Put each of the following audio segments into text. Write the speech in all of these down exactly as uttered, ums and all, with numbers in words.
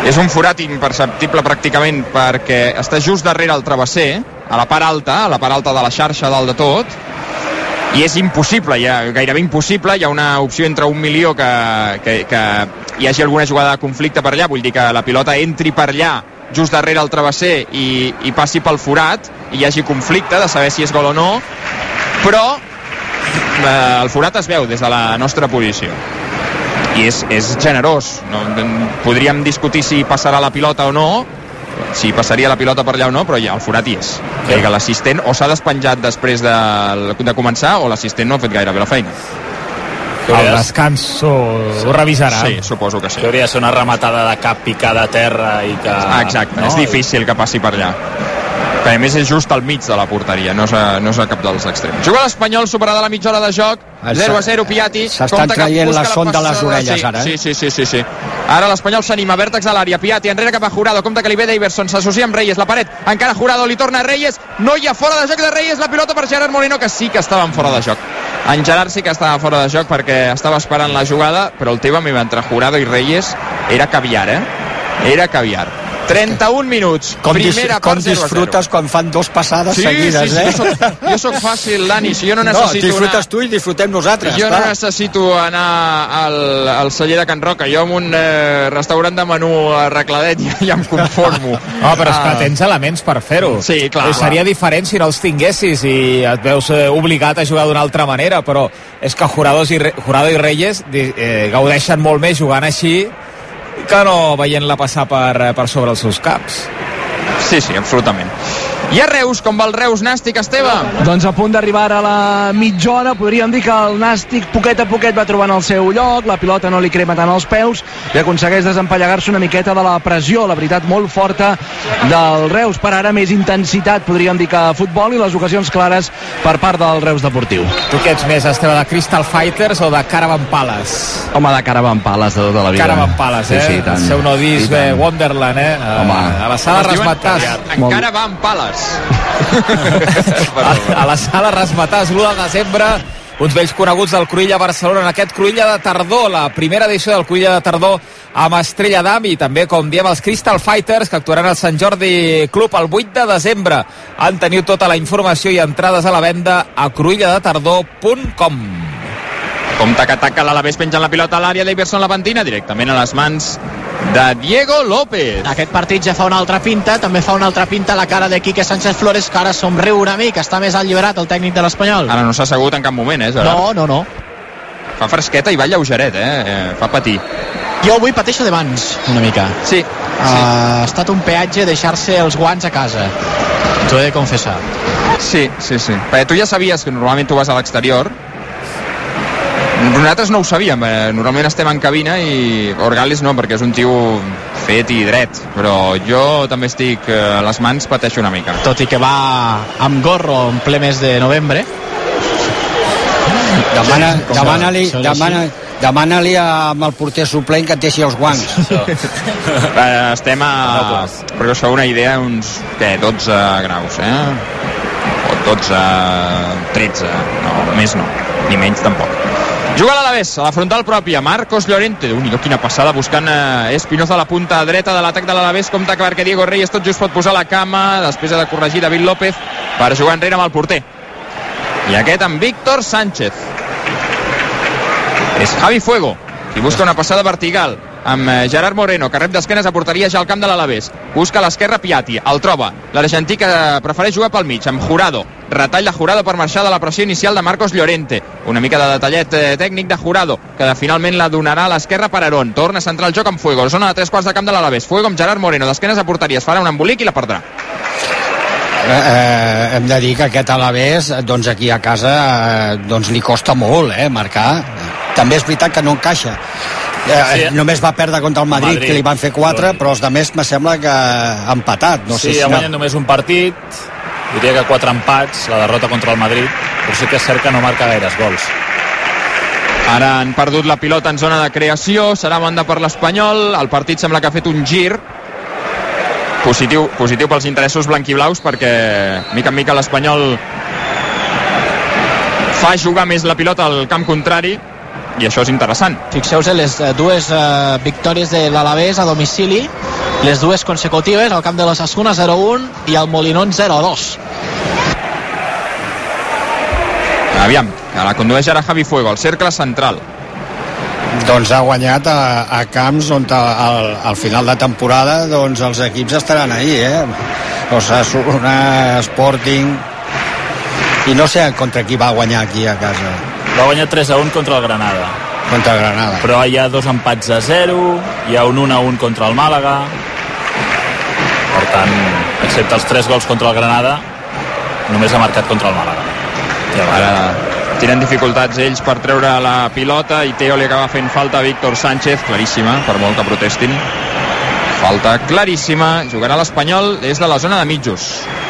És un forat imperceptible pràcticament perquè està just darrere el travesser, a la part alta, a la part alta de la xarxa dalt de tot, i és impossible, ja, gairebé impossible. Hi ha una opció entre un milió que, que, que hi hagi alguna jugada de conflicte per allà, vull dir que la pilota entri per allà just darrere el travesser i, i passi pel forat i hi hagi conflicte de saber si és gol o no, però eh, el forat es veu des de la nostra posició i és, és generós. No, podríem discutir si passarà la pilota o no, si passaria la pilota per allà o no, però ja el forat hi és. Sí. Que l'assistent o s'ha despenjat després de, de començar o l'assistent no ha fet gaire bé la feina. El descans ho, ho revisarà. Sí, suposo que sí. Que hauria de ser una rematada de cap picada a terra i que... Ah, exacte, no? És difícil que passi per allà. Que a més és just al mig de la porteria, no és a, no és a cap dels extrems. Juga l'Espanyol, superada la mitja hora de joc, zero a zero Piatti. S'estan traient la son de les orelles, sí, ara. Eh? Sí, sí, sí, sí, sí. Ara l'Espanyol s'anima, vèrtex a l'àrea, Piatti, enrere cap a Jurado, compte que li ve Daverson, s'associa amb Reyes, la paret, encara Jurado, li torna a Reyes, no hi ha fora de joc de Reyes, la pilota per Gerard Moreno, que sí que estava en fora de joc. En Gerard sí que estava fora de joc perquè estava esperant la jugada, però el tema entre Jurado i Reyes era caviar, eh? Era caviar. trenta-un minuts, com primera dis, com disfrutes quan fan dos passades sí, seguides, sí, sí, eh? Jo soc, jo soc fàcil, Dani, si jo no necessito... No, disfrutes anar... tu i disfrutem nosaltres. Jo clar. no necessito anar al, al celler de Can Roca, jo amb un eh, restaurant de menú arregladet ja, ja em conformo. No, però és que tens elements per fer-ho. Sí, clar. I seria clar. Diferent si no els tinguessis i et veus eh, obligat a jugar d'una altra manera, però és que Jurado i, Re... Jurado i Reyes eh, gaudeixen molt més jugant així que no veient-la passar per, per sobre els seus caps. Sí, sí, absolutament. I a Reus, com va el Reus Nàstic, Esteve? Doncs a punt d'arribar a la mitja hora, podríem dir que el Nàstic poquet a poquet va trobant el seu lloc, la pilota no li crema tant els peus i aconsegueix desempallegar-se una miqueta de la pressió, la veritat molt forta del Reus. Per ara més intensitat, podríem dir, que futbol i les ocasions clares per part del Reus Deportiu. Tu què ets més, Esteve, de Crystal Fighters o de Caravan Palace? Home, de Caravan Palace de tota la vida. Caravan Palace, eh? Sí, sí, tant. El seu no disc eh, Wonderland, eh? Home. A la sala Rasmatàs. Encara va en Palace. a, a la sala Rasmatàs, l'u de desembre, uns vells coneguts del Cruïlla Barcelona, en aquest Cruïlla de tardor, la primera edició del Cruïlla de tardor amb Estrella d'Am i també, com diem, els Crystal Fighters, que actuaran al Sant Jordi Club el vuit de desembre. En teniu tota la informació i entrades a la venda a cruïlla de tardor punt com. Compte que ataca l'Alavés penjant la pilota a l'àrea, Daverson la pentina directament a les mans de Diego López. Aquest partit ja fa una altra pinta, també fa una altra pinta la cara de Quique Sánchez Flores, que ara somriu una mica, està més alliberat el tècnic de l'Espanyol. Ara no s'ha assegut en cap moment, eh, Gerard? No, no, no. Fa fresqueta i va lleugeret, eh? eh fa patir. Jo avui pateixo de mans, una mica. Sí. Uh, sí. Ha estat un peatge deixar-se els guants a casa. T'ho he de confessar. Sí, sí, sí. Perquè tu ja sabies que normalment tu vas a l'exterior. Nosaltres no ho sabíem, eh? Normalment estem en cabina i Orgalis no, perquè és un tio fet i dret, però jo també estic a les mans, pateixo una mica. Tot i que va amb gorro en ple mes de novembre. Demana, demana-li demana, demana-li amb el porter suplent que et deixi els guants. eh, estem a, perquè us feu una idea, uns què, dotze graus, eh? O dotze, tretze, no, més no, ni menys tampoc. Juga l'Alavés, a la frontal pròpia, Marcos Llorente, déu-n'hi-do, quina passada, buscant eh, Espinoza a la punta dreta de l'atac de l'Alavés, compte que perquè Diego Reyes tot just pot posar la cama, després ha de corregir David López per jugar enrere amb el porter. I aquest amb Víctor Sánchez. És Javi Fuego, qui busca una passada vertical, amb Gerard Moreno, que rep d'esquenes a porteria ja al camp de l'Alavés. Busca a l'esquerra Piatti, el troba. L'argentí que prefereix jugar pel mig, amb Jurado. Retall de Jurado per marxar de la pressió inicial de Marcos Llorente. Una mica de detallet eh, tècnic de Jurado, que finalment la donarà a l'esquerra per Aarón. Torna a centrar el joc amb Fuego. Zona de tres quarts de camp de l'Alavés. Fuego amb Gerard Moreno, d'esquenes a porteria. Es farà un embolic i la perdrà. Eh, eh, hem de dir que aquest Alavés, doncs aquí a casa, eh, doncs li costa molt, eh, marcar. També és veritat que no encaixa. Eh, sí. Només va perdre contra el Madrid, Madrid, que li van fer quatre, però els altres me sembla que ha empatat. No sí, sé si ha guanyat no. només un partit, diria que quatre empats, la derrota contra el Madrid, però sí que és cert que no marca gaires gols. Ara han perdut la pilota en zona de creació, serà banda per l'Espanyol, el partit sembla que ha fet un gir positiu, positiu pels interessos blanquiblaus, perquè mica en mica l'Espanyol fa jugar més la pilota al camp contrari, i això és interessant. Fixeu-vos en les dues uh, victòries de l'Alavés a domicili, les dues consecutives al camp de l'Osasuna, zero a un, i el Molinón zero a dos. Aviam, que la condueix ara Javi Fuego, al cercle central. Doncs ha guanyat a, a camps on al, al final de temporada doncs els equips estaran ahí, eh? Osasuna, Sporting, i no sé contra qui va guanyar aquí a casa. Va guanyar tres a un contra el Granada. Contra el Granada. Però hi ha dos empats a zero, hi ha un un a un contra el Màlaga. Per tant, excepte els tres gols contra el Granada, només ha marcat contra el Màlaga. Ja ara tenen dificultats ells per treure la pilota i Teo li acaba fent falta a Víctor Sánchez, claríssima, per molt que protestin. Falta claríssima, jugarà l'Espanyol des de la zona de mitjos.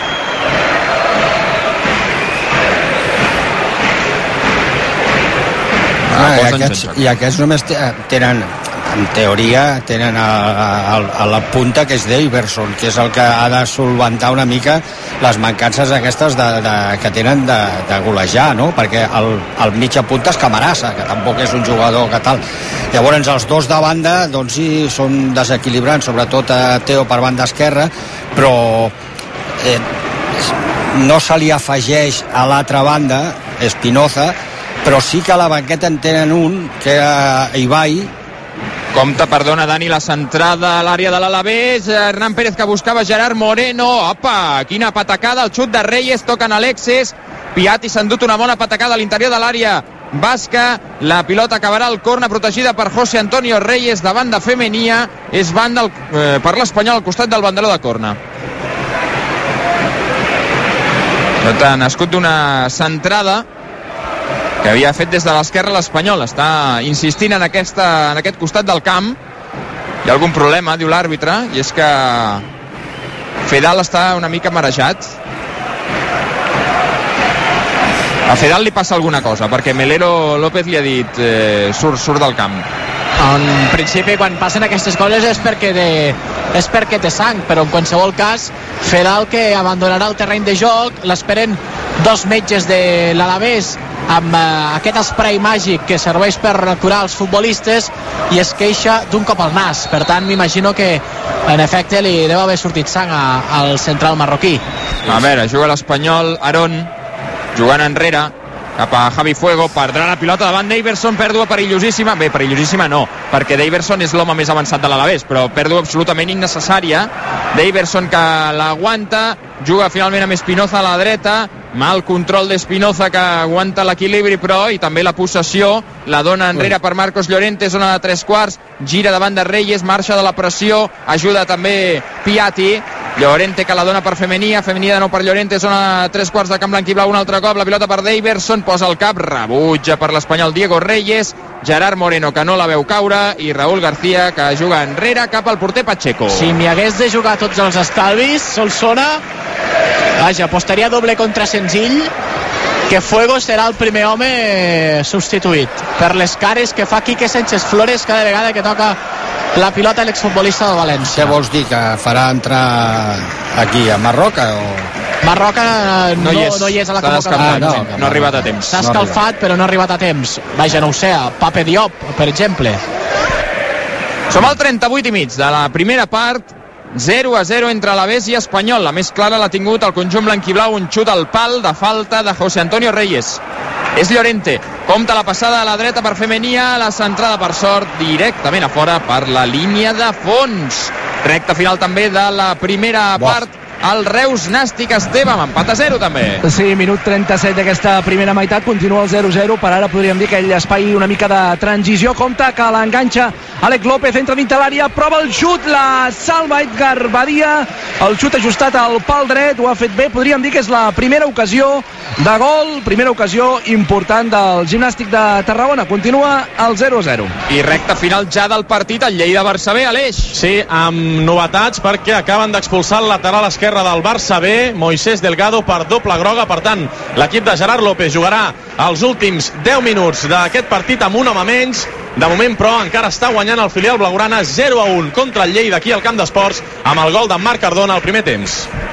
Ah, i, aquests, I aquests només tenen, en teoria, tenen a, a, a la punta, que és Daverson, que és el que ha de solventar una mica les mancances aquestes de, de, que tenen de, de golejar, no? Perquè el, el mitja punta és Camarasa, que tampoc és un jugador que tal. Llavors els dos de banda doncs sí, són desequilibrants, sobretot a Teo per banda esquerra, però eh, no se li afegeix a l'altra banda Espinoza, però sí que a la banqueta en tenen un, que era Ibai. Compte, perdona, Dani, la centrada a l'àrea de l'Alavés. Hernán Pérez que buscava Gerard Moreno. Opa, quina patacada, el xut de Reyes, toquen Alexis. Piatti s'ha endut una bona patacada a l'interior de l'àrea basca. La pilota acabarà al corna, protegida per José Antonio Reyes davant de Femenia. És banda eh, per l'Espanyol al costat del banderó de corna. Nascut d'una centrada que havia fet des de l'esquerra l'Espanyol. Està insistint en, aquesta, en aquest costat del camp. Hi ha algun problema, diu l'àrbitre, i és que Fedal està una mica marejat. A Fedal li passa alguna cosa, perquè Melero López li ha dit eh, surt, surt del camp. En principi, quan passen aquestes coses és perquè, de, és perquè té sang, però en qualsevol cas, Fedal, que abandonarà el terreny de joc, l'esperen dos metges de l'Alavés amb eh, aquest spray màgic que serveix per curar els futbolistes, i es queixa d'un cop al nas. Per tant, m'imagino que en efecte li deu haver sortit sang a, al central marroquí. A veure, juga l'Espanyol, Aarón jugant enrere cap a Javi Fuego, perdrà la pilota davant d'Iverson, pèrdua perillosíssima. Bé, perillosíssima no, perquè d'Iverson és l'home més avançat de l'Alavés, però pèrdua absolutament innecessària d'Iverson, que l'aguanta, juga finalment amb Espinoza a la dreta. Mal control d'Espinoza, que aguanta l'equilibri, però, i també la possessió, la dona enrere per Marcos Llorente, zona de tres quarts, gira davant de Reyes, marxa de la pressió, ajuda també Piatti. Llorente, que la dona per Femenia, Femenia de nou per Llorente, zona de tres quarts de camp blanc i blau, un altre cop, la pilota per Daverson, posa el cap, rebutja per l'Espanyol Diego Reyes, Gerard Moreno, que no la veu caure, i Raúl García, que juga enrere cap al porter Pacheco. Si m'hi hagués de jugar tots els estalvis, Solsona, vaja, apostaria doble contra senzill, que Fuego serà el primer home substituït per les cares que fa Quique Sánchez Flores cada vegada que toca la pilota l'exfutbolista de València. Què vols dir, que farà entrar aquí a Marroca o...? Marroca no, no, hi, és, no hi és a la convocatòria. Ah, no, no, no ha arribat a temps. S'ha escalfat, però no ha arribat a temps. Vaja, no ho sé, Pape Diop, per exemple. Som al trenta-vuit i mig de la primera part. zero a zero entre Alavés i Espanyol. La més clara l'ha tingut el conjunt blanquiblau, un xut al pal de falta de José Antonio Reyes. És Llorente, compta la passada a la dreta per Femenia, la centrada per Sort directament a fora per la línia de fons. Recta final també de la primera Bof. part. El Reus Nàstic Esteve amb empat a zero també. Sí, minut trenta-set d'aquesta primera meitat, continua el zero a zero, per ara podríem dir aquell espai una mica de transició. Compte que l'enganxa Àlex López, entra dintre l'àrea, prova el xut, la salva Edgar Badia, el xut ajustat al pal dret, ho ha fet bé, podríem dir que és la primera ocasió de gol, primera ocasió important del Gimnàstic de Tarragona. Continua el zero a zero. I recta final ja del partit, el Lleida-Barça B, Aleix. Sí, amb novetats, perquè acaben d'expulsar el lateral esquerre del Barça B, Moisés Delgado, per doble groga. Per tant, l'equip de Gerard López jugarà els últims deu minuts d'aquest partit amb un home menys. De moment, però, encara està guanyant el filial blaugrana zero a un contra el Lleida aquí al Camp d'Esports, amb el gol d'en Marc Cardona al primer temps.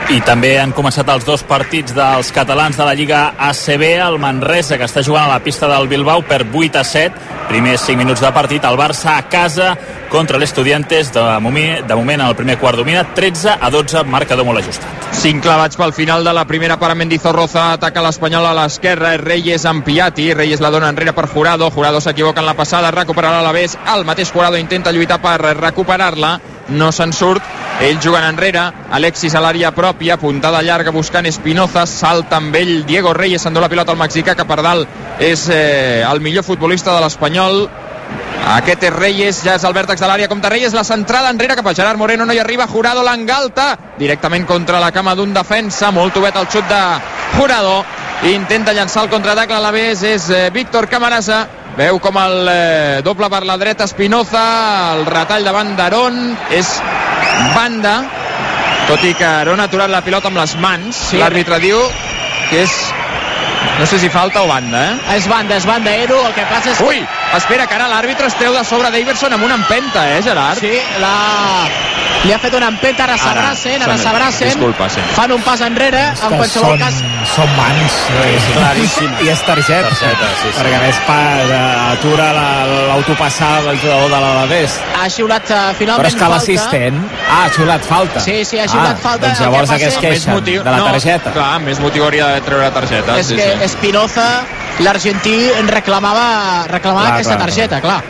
I també han començat els dos partits dels catalans de la Lliga A C B. El Manresa, que està jugant a la pista del Bilbao, per vuit a set. Primers cinc minuts de partit. El Barça a casa contra l'Estudiantes. De moment, de moment en el primer quart domina tretze a dotze, marcador molt ajustat. Cinc clavats pel final de la primera part. Mendizorroza ataca l'Espanyol a l'esquerra. És Reyes amb Piatti. Reyes la dona enrere per Jurado. Jurado s'equivoca en la passada. Recuperarà a l'Alavés. El mateix Jurado intenta lluitar per recuperar-la. No se'n surt. Ell jugant enrere. Alexis a l'àrea pròpia. Puntada llarga buscant Espinoza. Salta amb ell Diego Reyes. S'endú la pilota al mexicà, que per dalt és eh, el millor futbolista de l'Espanyol. Aquest és Reyes, ja és el vèrtex de l'àrea. Compte Reyes, la centrada enrere cap a Gerard Moreno, no hi arriba. Jurado l'engalta directament contra la cama d'un defensa. Molt obert el xut de Jurado. Intenta llançar el contraatac. L'Alavés és eh, Víctor Camarasa. Veu com el eh, doble per la dreta Espinoza. El retall davant d'Aron és banda, tot i que Aron ha aturat la pilota amb les mans. Sí. L'àrbitre diu que és, no sé si falta o banda, eh? És banda, és banda, Edu. El que passa és... Ui, espera, que ara l'àrbitre es treu de sobre d'Iverson amb una empenta, eh, Gerard? Sí, la... li ha fet una empenta, ara s'abracen, ara s'abracen. Disculpa, sí. Fan un pas enrere, en qualsevol són, cas... Són mans, és claríssim. I és targeta, targeta sí, sí. Perquè a més pa, atura l'autopassada del jugador de l'Alavés. Ha xiulat uh, finalment Però és que falta. L'assistent... Ah, ha xiulat falta. Sí, sí, ha xiulat ah, falta. Doncs llavors a què es queixen? Motiu... De la targeta? No, clar, més motiu hauria de treure la targeta. És sí, que sí. Espinoza, l'argentí, reclamava, reclamava clar, aquesta clar, targeta, clar.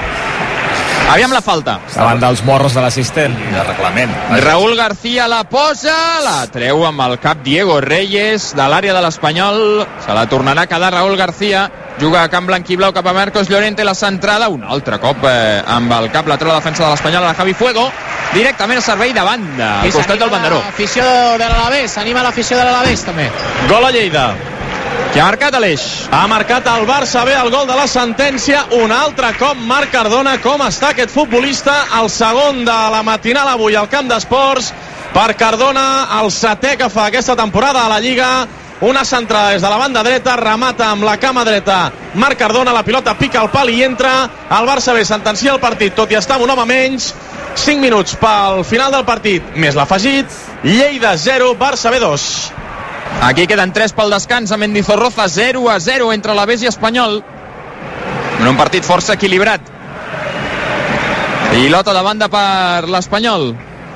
Aviam la falta. Davant dels morros de l'assistent. I de reglament. Raúl García la posa, la treu amb el cap Diego Reyes de l'àrea de l'Espanyol. Se la tornarà a quedar Raúl García. Juga a camp blanquiblau cap a Marcos Llorente, la centrada, un altre cop eh, amb el cap, la treu la defensa de l'Espanyol a la Javi Fuego, directament a servei de banda, al costat del banderó. L'afició de l'Alavés, anima l'afició de l'Alavés també. Gol a Lleida. Qui ha marcat Aleix? Ha marcat el Barça bé el gol de la sentència. Un altre cop Marc Cardona. Com està aquest futbolista? El segon de la matinal avui al Camp d'Esports. Per Cardona, el setè que fa aquesta temporada a la Lliga. Una centrada des de la banda dreta, remata amb la cama dreta Marc Cardona, la pilota pica al pal i entra. El Barça bé sentencia el partit, tot i estar amb un home menys. cinc minuts pel final del partit, més l'afegit. Lleida zero, Barça B dos. Aquí queden tres pel descans a Mendizorroza, zero a zero entre l'Alavés i Espanyol. En un partit força equilibrat. Pilota de banda per l'Espanyol.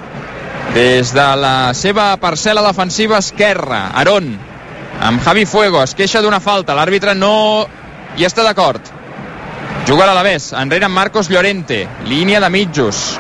Des de la seva parcel·la defensiva esquerra, Aron, amb Javi Fuego, es queixa d'una falta. L'àrbitre no hi està d'acord. Juga a l'Alavés, enrere amb Marcos Llorente, línia de mitjos.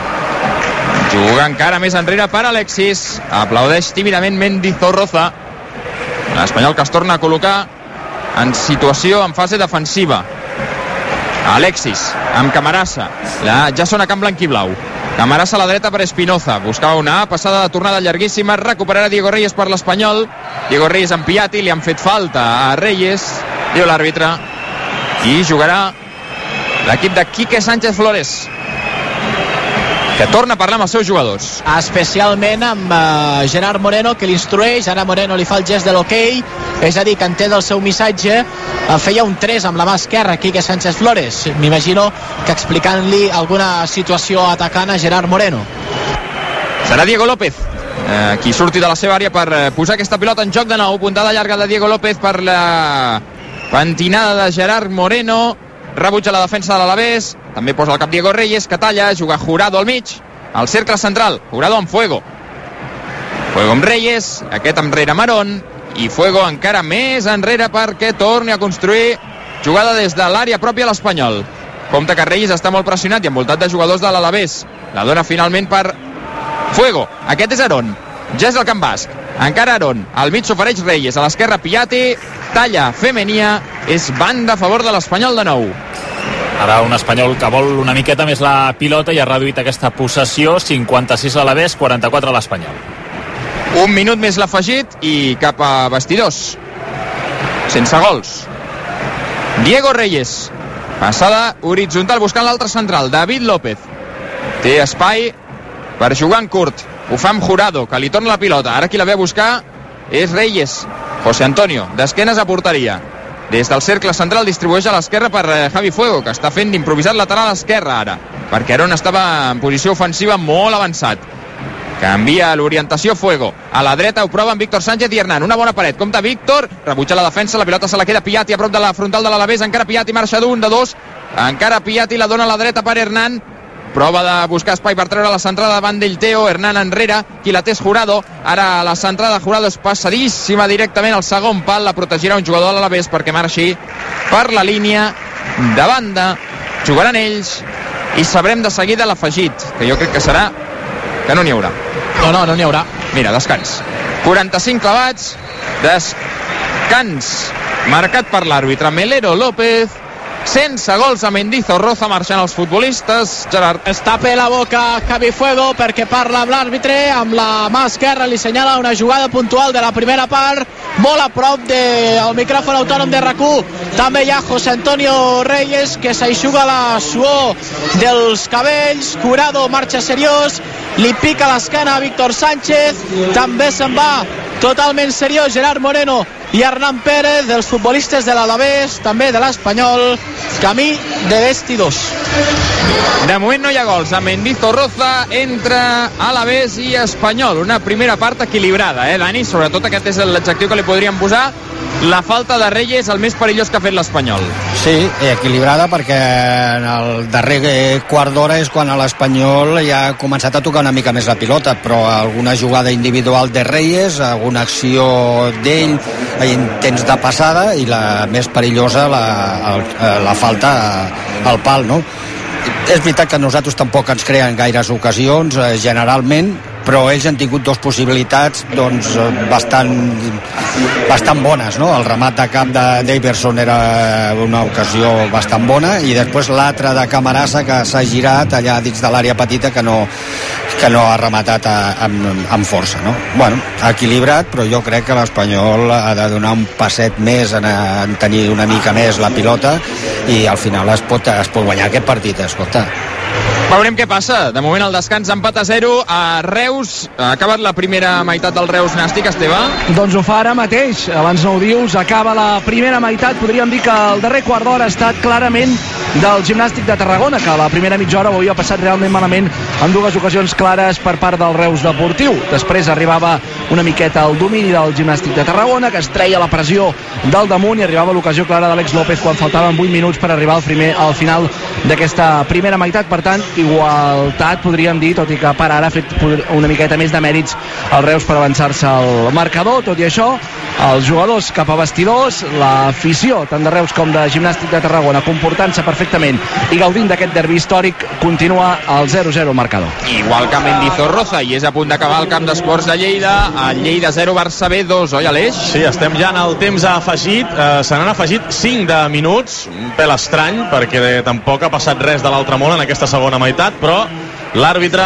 Juga encara més enrere per Alexis. Aplaudeix tímidament Mendizorroza. L'Espanyol que es torna a col·locar en situació, en fase defensiva. Alexis, amb Camarasa. La, ja són a camp blanquiblau. Camarasa a la dreta per Espinoza. Buscava una passada de tornada llarguíssima. Recuperarà Diego Reyes per l'Espanyol. Diego Reyes amb Piatti. Li han fet falta a Reyes, diu l'àrbitre. I jugarà l'equip de Quique Sánchez Flores, que torna a parlar amb els seus jugadors. Especialment amb uh, Gerard Moreno, que l'instrueix. Ara Moreno li fa el gest de l'hoquei, és a dir, que entén el seu missatge. Uh, feia un tres amb la mà esquerra Quique Sánchez Flores. M'imagino que explicant-li alguna situació atacant a Gerard Moreno. Serà Diego López eh, qui surti de la seva àrea per eh, posar aquesta pilota en joc de nou. Puntada llarga de Diego López per la pentinada de Gerard Moreno. Rebutja la defensa de l'Alavés. També posa el cap Diego Reyes, que talla, juga Jurado al mig, al cercle central. Jurado amb Fuego. Fuego amb Reyes, aquest enrere Marón, i Fuego encara més enrere perquè torni a construir jugada des de l'àrea pròpia a l'Espanyol. Compte que Reyes està molt pressionat i envoltat de jugadors de l'Alavés. La dona finalment per Fuego. Aquest és Aron. Ja és el camp basc. Encara Aron. Al mig s'ofereix Reyes. A l'esquerra Piatti. Talla Femenia. És banda a favor de l'Espanyol de nou. Ara un Espanyol que vol una miqueta més la pilota i ha reduït aquesta possessió. cinquanta-sis a l'Alavés, quaranta-quatre a l'Espanyol. Un minut més l'afegit i cap a vestidors. Sense gols. Diego Reyes. Passada horitzontal buscant l'altre central. David López. Té espai per jugar en curt. Ho fa amb Jurado, que li torna la pilota. Ara qui la ve a buscar és Reyes. José Antonio, d'esquenes a porteria. Des del cercle central distribueix a l'esquerra per Javi Fuego, que està fent d'improvisat lateral a l'esquerra ara, perquè Aron estava en posició ofensiva molt avançat. canvia l'orientació Fuego, a la dreta ho proven Víctor Sánchez i Hernán, una bona paret, compta Víctor, rebutja la defensa, la pilota se la queda Piatti a prop de la frontal de l'Alavés, encara Piatti marxa d'un, de dos, encara Piatti la dona a la dreta per Hernán, prova de buscar espai per treure la centrada davant d'ell Teo, Hernán enrere, qui la té és Jurado, ara la centrada de Jurado és passadíssima directament al segon pal, la protegirà un jugador de l'Alavés perquè marxi per la línia de banda, jugaran ells i sabrem de seguida l'afegit, que jo crec que serà que no n'hi haurà. No, no, no n'hi haurà. Mira, descans. quaranta-cinc clavats, descans marcat per l'àrbitre Melero López, sense gols a Mendizorroza, marxant els futbolistes. Gerard. Es tapa la boca Javi Fuego perquè parla amb l'àrbitre, amb la mà esquerra li senyala una jugada puntual de la primera part, molt a prop del micròfon autònom de RAC u. També hi ha José Antonio Reyes, que s'aixuga la suor dels cabells. Jurado marxa seriós, li pica l'esquena a Víctor Sánchez, també se'n va totalment seriós Gerard Moreno i Hernán Pérez, dels futbolistes de l'Alavés, també de l'Espanyol, camí de vestidors. De moment no hi ha gols a Mendizorroza entre Alavés i Espanyol. Una primera part equilibrada, eh, Dani? Sobretot aquest és l'adjectiu que li podríem posar. La falta de Reyes, el més perillós que ha fet l'Espanyol. Sí, equilibrada, perquè en el darrer quart d'hora és quan l'Espanyol ja ha començat a tocar una mica més la pilota, però alguna jugada individual de Reyes, alguna acció d'ell, intents de passada, i la més perillosa, la, la falta al pal, no? És veritat que nosaltres tampoc ens creen gaires ocasions, eh, generalment, però ells han tingut dues possibilitats doncs, bastant, bastant bones, no? El remat de cap de Daverson era una ocasió bastant bona, i després l'altra de Camarasa, que s'ha girat allà dins de l'àrea petita, que no, que no ha rematat a, amb, amb força, no? Bueno, equilibrat, però jo crec que l'Espanyol ha de donar un passet més en, en tenir una mica més la pilota, i al final es pot, es pot guanyar aquest partit, escolta. Veurem què passa. De moment el descans, empat a zero a Reus. Ha acabat la primera meitat del Reus Nàstic, Esteve? Doncs ho fa ara mateix. Abans no ho dius, acaba la primera meitat. Podríem dir que el darrer quart d'hora ha estat clarament del Gimnàstic de Tarragona, que la primera mitja hora ho havia passat realment malament en dues ocasions clares per part del Reus Deportiu. Després arribava una miqueta el domini del Gimnàstic de Tarragona, que es treia la pressió del damunt, i arribava l'ocasió clara d'Àlex López quan faltaven vuit minuts per arribar al, primer, al final d'aquesta primera meitat. Per tant, igualtat, podríem dir, tot i que per ara ha fet una miqueta més de mèrits el Reus per avançar-se al marcador. Tot i això, els jugadors cap a vestidors, l'afició tant de Reus com de Gimnàstic de Tarragona comportant-se perfectament i gaudint d'aquest derbi històric, continua al zero zero marcador. Igual que Mendizorroza, i és a punt d'acabar el camp d'esports de Lleida. A Lleida zero, Barça B dos, oi, Aleix? Sí, estem ja en el temps afegit. Eh, se n'han afegit cinc de minuts, un pèl estrany, perquè tampoc ha passat res de l'altre món en aquesta segona meitat, però l'àrbitre,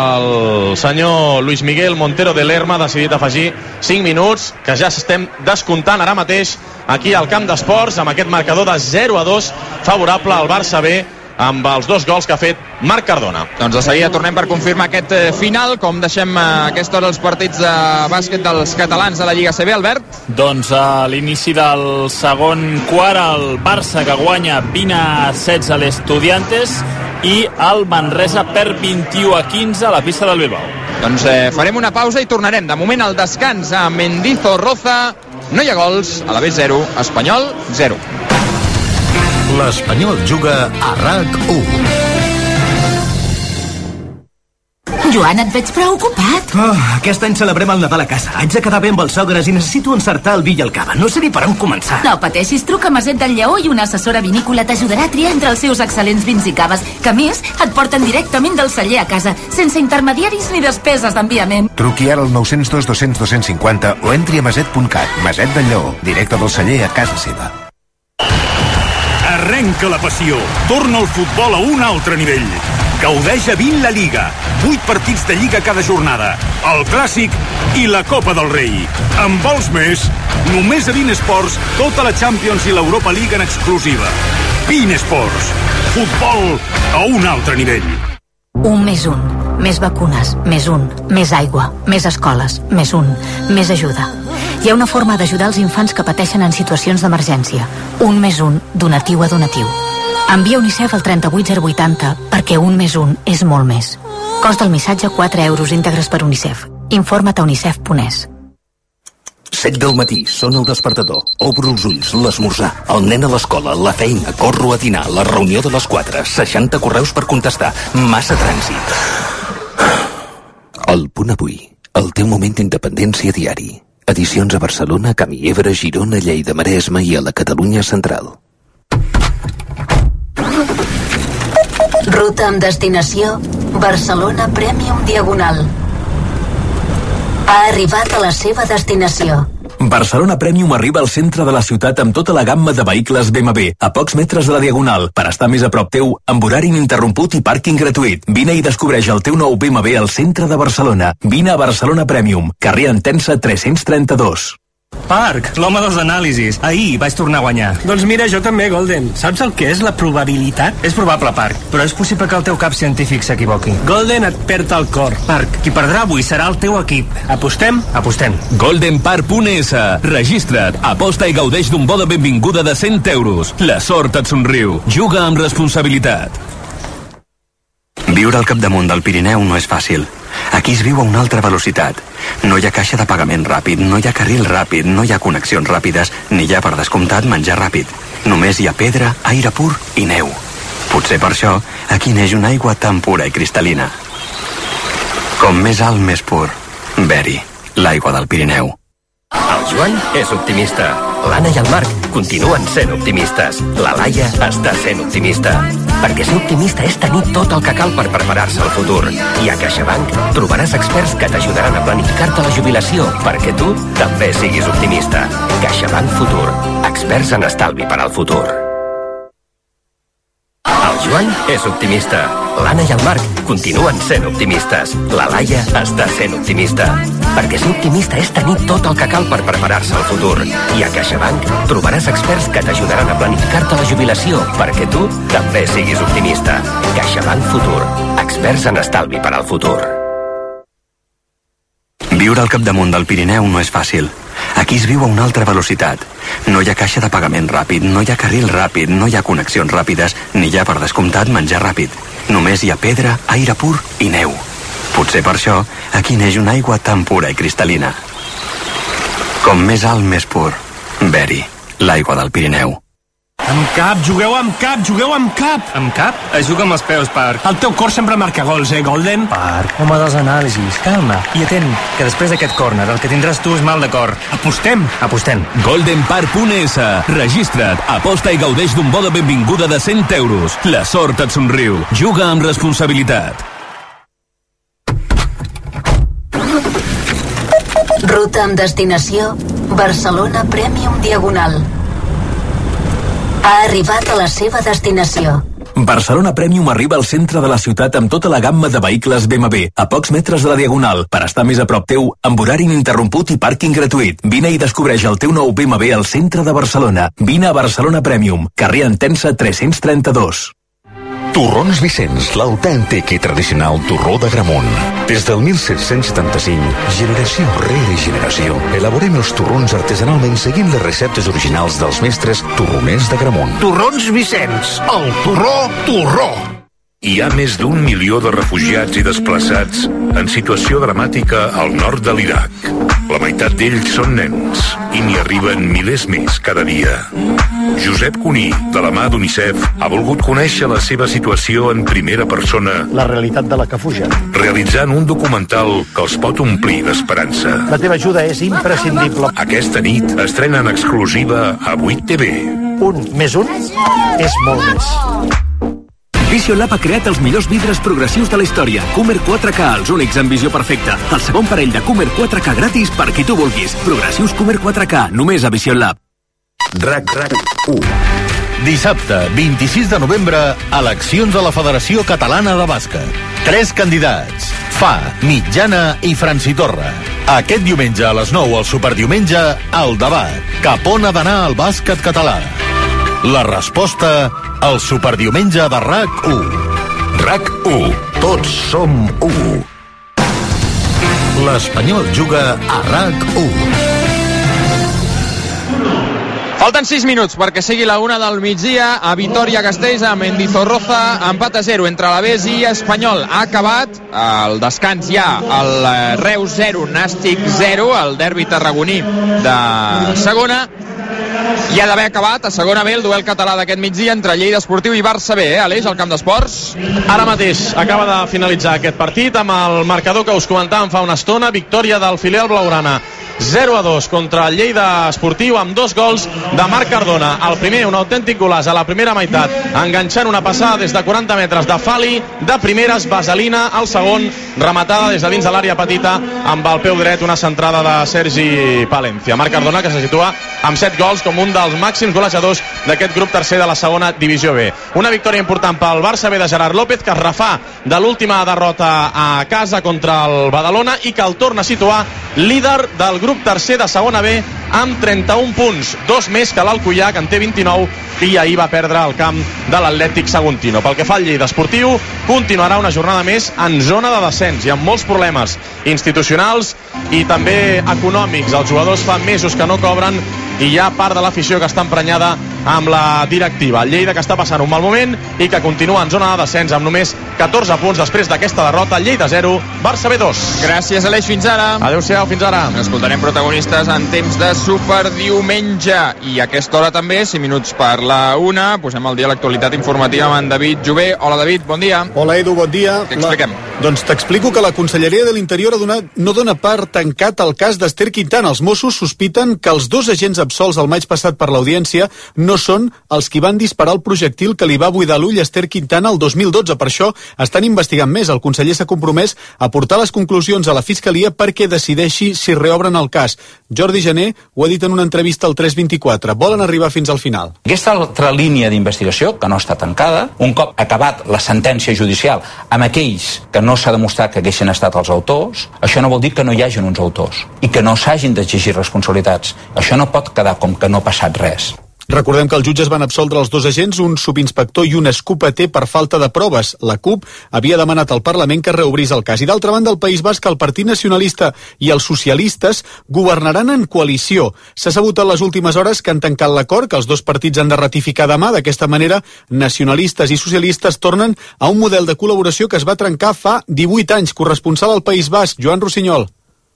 el senyor Luis Miguel Montero de Lerma, ha decidit afegir cinc minuts, que ja s'estem descomptant ara mateix aquí al camp d'esports, amb aquest marcador de zero a dos favorable al Barça B, amb els dos gols que ha fet Marc Cardona. Doncs de seguida tornem per confirmar aquest final. Com deixem a aquesta hora els partits de bàsquet dels catalans de la Lliga A C B, Albert? Doncs a l'inici del segon quart, el Barça, que guanya vint a setze a l'Estudiantes, i el Manresa per vint-i-u a quinze a la pista del Bilbao. Doncs eh, farem una pausa i tornarem. De moment el descans a Mendizorroza. No hi ha gols, a la B zero, Espanyol zero. L'Espanyol juga a RAC u. Joan, et veig preocupat. Oh, aquest any celebrem el Nadal a casa. Haig de quedar bé amb els sogres i necessito encertar el vi i el cava. No sé ni per on començar. No pateixis, truca a Maset del Lleó i una assessora vinícola t'ajudarà a triar entre els seus excel·lents vins i caves, que a més et porten directament del celler a casa, sense intermediaris ni despeses d'enviament. Truqui ara al nou zero dos, dos cents, dos cents cinquanta o entri a maset punt cat. Maset del Lleó, directe del celler a casa seva. Arrenca la passió. Torna el futbol a un altre nivell. Gaudeix a vint la Lliga. vuit partits de Lliga cada jornada. El Clàssic i la Copa del Rei. En vols més? Només a vint Esports, tota la Champions i l'Europa League en exclusiva. vint Esports. Futbol a un altre nivell. Un més un. Més vacunes. Més un. Més aigua. Més escoles. Més un. Més ajuda. Hi ha una forma d'ajudar els infants que pateixen en situacions d'emergència. Un més un, donatiu a donatiu. Envia UNICEF al trenta-vuit zero vuitanta perquè un més un és molt més. Cost del missatge quatre euros íntegres per UNICEF. Informa't a unicef punt es. set del matí, sona el despertador. Obro els ulls, l'esmorzar, el nen a l'escola, la feina, corro a dinar, la reunió de les quatre, seixanta correus per contestar, massa trànsit. El Punt Avui, el teu moment d'independència diari. Edicions a Barcelona, Camí Ebre, Girona, Lleida, Maresme i a la Catalunya Central. Ruta amb destinació Barcelona Premium Diagonal. Ha arribat a la seva destinació. Barcelona Premium arriba al centre de la ciutat amb tota la gamma de vehicles B M W, a pocs metres de la Diagonal, per estar més a prop teu, amb horari ininterromput i pàrquing gratuït. Vine i descobreix el teu nou B M W al centre de Barcelona. Vine a Barcelona Premium, carrer Entença tres-cents trenta-dos. Parc, l'home dels anàlisis. Ahir vaig tornar a guanyar. Doncs mira, jo també, Golden. Saps el que és la probabilitat? És probable, Parc, però és possible que el teu cap científic s'equivoqui. Golden et perd el cor. Parc, qui perdrà avui serà el teu equip. Apostem? Apostem. golden park punt es. Registra't, aposta i gaudeix d'un bo de benvinguda de cent euros. La sort et somriu. Juga amb responsabilitat. Viure al capdamunt del Pirineu no és fàcil. Aquí es viu a una altra velocitat. No hi ha caixa de pagament ràpid, no hi ha carril ràpid, no hi ha connexions ràpides, ni hi ha, per descomptat, menjar ràpid. Només hi ha pedra, aire pur i neu. Potser per això, aquí neix una aigua tan pura i cristal·lina. Com més alt, més pur. Beri, l'aigua del Pirineu. El Joan és optimista. L'Anna i el Marc continuen sent optimistes. La Laia està sent optimista. Perquè ser optimista és tenir tot el que cal per preparar-se al futur. I a CaixaBank trobaràs experts que t'ajudaran a planificar-te la jubilació perquè tu també siguis optimista. CaixaBank Futur. Experts en estalvi per al futur. El Joan és optimista. L'Anna i el Marc continuen sent optimistes. La Laia està sent optimista. Perquè ser optimista és tenir tot el que cal per preparar-se al futur. I a CaixaBank trobaràs experts que t'ajudaran a planificar-te la jubilació perquè tu també siguis optimista. CaixaBank Futur. Experts en estalvi per al futur. Viure al capdamunt del Pirineu no és fàcil. Aquí es viu a una altra velocitat. No hi ha caixa de pagament ràpid, no hi ha carril ràpid, no hi ha connexions ràpides, ni hi ha, per descomptat, menjar ràpid. Només hi ha pedra, aire pur i neu. Potser per això, aquí neix una aigua tan pura i cristal·lina. Com més alt, més pur. Beri, l'aigua del Pirineu. Amb cap, jugueu amb cap, jugueu amb cap. Amb cap? Es juga amb els peus, Parc. El teu cor sempre marca gols, eh, Golden? Parc, home dels anàlisis, calma. I atent, que després d'aquest córner el que tindràs tu és mal de cor. Apostem? Apostem. golden park punt es. Registra't, aposta i gaudeix d'un bo de benvinguda de cent euros. La sort et somriu. Juga amb responsabilitat. Ruta amb destinació Barcelona Premium Diagonal. Ha arribat a la seva destinació. Barcelona Premium arriba al centre de la ciutat amb tota la gamma de vehicles B M W, a pocs metres de la Diagonal, per estar més a prop teu, amb horari ininterromput i pàrquing gratuït. Vine i descobreix el teu nou B M W al centre de Barcelona. Vine a Barcelona Premium, carrer Entença tres-cents trenta-dos. Torrons Vicenç, l'autèntic i tradicional torró d'Agramunt. Des del disset setanta-cinc, generació rere generació, elaborem els torrons artesanalment seguint les receptes originals dels mestres torroners d'Agramunt. Torrons Vicenç, el torró, torró. Hi ha més d'un milió de refugiats i desplaçats en situació dramàtica al nord de l'Iraq. La meitat d'ells són nens i n'hi arriben milers més cada dia. Josep Cuní, de la mà d'UNICEF, ha volgut conèixer la seva situació en primera persona. La realitat de la que fugen. Realitzant un documental que els pot omplir d'esperança. La teva ajuda és imprescindible. Aquesta nit estrena en exclusiva a vuit T V. Un més un és molt més. Vision Lab ha creat els millors vidres progressius de la història. Comer quatre K, els únics en visió perfecta. El segon parell de Comer quatre K gratis per qui tu vulguis. Progressius Comer quatre K, només a Vision Lab. RAC RAC u. Dissabte, vint-i-sis de novembre, eleccions a la Federació Catalana de Bàsquet. Tres candidats: Fa, Mitjana i Franci Torra. Aquest diumenge a les nou al Superdiumenge, el debat. Cap on ha d'anar el bàsquet català? La resposta al Superdiumenge de RAC u. RAC u. Tots som u. L'Espanyol juga a RAC u. Falten sis minuts perquè sigui la una del migdia a Vitoria-Gasteiz, a Mendizorroza, empat a zero entre l'Alavés i Espanyol. Ha acabat el descans ja, el Reus zero, Nàstic zero, el derbi tarragoní de segona, i ha d'haver acabat a segona B el duel català d'aquest migdia entre Lleida Esportiu i Barça B, eh, Aleix, al camp d'esports? Ara mateix acaba de finalitzar aquest partit amb el marcador que us comentàvem fa una estona, victòria del filial blaugrana zero a dos contra el Lleida Esportiu amb dos gols de Marc Cardona. El primer, un autèntic golaç a la primera meitat, enganxant una passada des de quaranta metres de Fali, de primeres, vaselina. El segon, rematada des de dins de l'àrea petita amb el peu dret, una centrada de Sergi Palencia. Marc Cardona, que se situa amb set gols com un dels màxims golejadors d'aquest grup tercer de la segona divisió B. Una victòria important pel Barça B de Gerard López, que es refà de l'última derrota a casa contra el Badalona i que el torna a situar líder del grup tercer de segona B amb trenta-un punts, dos més que l'Alcoià, que en té vint-i-nou, i ahir va perdre el camp de l'Atlètic Saguntino. Pel que fa al Lleida Esportiu, continuarà una jornada més en zona de descens i amb molts problemes institucionals i també econòmics. Els jugadors fa mesos que no cobren i hi ha part de l'afició que està emprenyada amb la directiva. El Lleida, que està passant un mal moment i que continua en zona de descens amb només catorze punts després d'aquesta derrota. Lleida zero, Barça B dos. Gràcies, Aleix, fins ara. Adéu-siau, fins ara. Escoltarem protagonistes en temps de superdiumenge i a aquesta hora també, cinc minuts per la una, posem al dia l'actualitat informativa amb en David Jové. Hola, David, bon dia. Hola, Edu, bon dia. Què expliquem? La... Doncs t'explico que la Conselleria de l'Interior ha donat, no dona per tancat el cas d'Ester Quintana. Els Mossos sospiten que els dos agents absolts el maig passat per l'Audiència no són els qui van disparar el projectil que li va buidar l'ull aEster Quintana el dos mil dotze. Per això estan investigant més. El conseller s'ha compromès a portar les conclusions a la Fiscalia perquè decideixi si reobren el cas. Jordi Jané ho ha dit en una entrevista al tres vint-i-quatre. Volen arribar fins al final. Aquesta altra línia d'investigació, que no està tancada, un cop acabat la sentència judicial amb aquells que no s'ha demostrat que haguessin estat els autors, això no vol dir que no hi hagin uns autors i que no s'hagin d'exigir responsabilitats. Això no pot quedar com que no ha passat res. Recordem que els jutges van absoldre els dos agents, un subinspector i un escopeter, per falta de proves. La CUP havia demanat al Parlament que reobrís el cas. I d'altra banda, al País Basc, el Partit Nacionalista i els socialistes governaran en coalició. S'ha sabut en les últimes hores que han tancat l'acord, que els dos partits han de ratificar demà. D'aquesta manera, nacionalistes i socialistes tornen a un model de col·laboració que es va trencar fa divuit anys. Corresponsal al País Basc, Joan Rossinyol.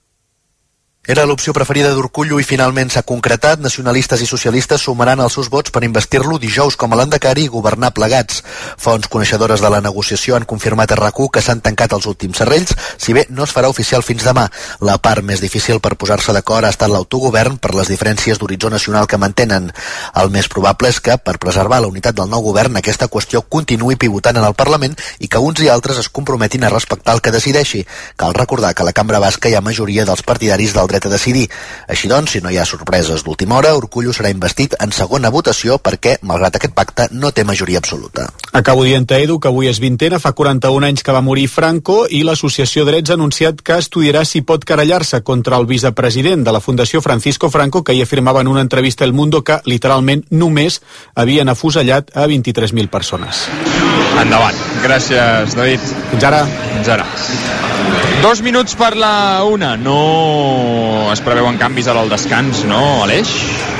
Era l'opció preferida d'Urkullu i finalment s'ha concretat. Nacionalistes i socialistes sumaran els seus vots per investir-lo dijous com a l'Endacari i governar plegats. Fonts coneixedores de la negociació han confirmat a RAC u que s'han tancat els últims serrells, si bé no es farà oficial fins demà. La part més difícil per posar-se d'acord ha estat l'autogovern per les diferències d'horitzó nacional que mantenen. El més probable és que, per preservar la unitat del nou govern, aquesta qüestió continuï pivotant en el Parlament i que uns i altres es comprometin a respectar el que decideixi. Cal recordar que a la cambra basca hi ha majoria dels partidaris del dret a decidir. Així doncs, si no hi ha sorpreses d'última hora, Urkullu serà investit en segona votació perquè, malgrat aquest pacte, no té majoria absoluta. Acabo dient a Edu que avui és vintena, fa quaranta-un anys que va morir Franco i l'Associació Drets ha anunciat que estudiarà si pot querellar-se contra el vicepresident de la Fundació Francisco Franco, que hi afirmava en una entrevista a El Mundo que, literalment, només havien afusellat a vint-i-tres mil persones. Endavant. Gràcies, David. Fins ara. Fins ara. Dos minuts per la una. No es preveuen canvis ara al descans, no, Aleix?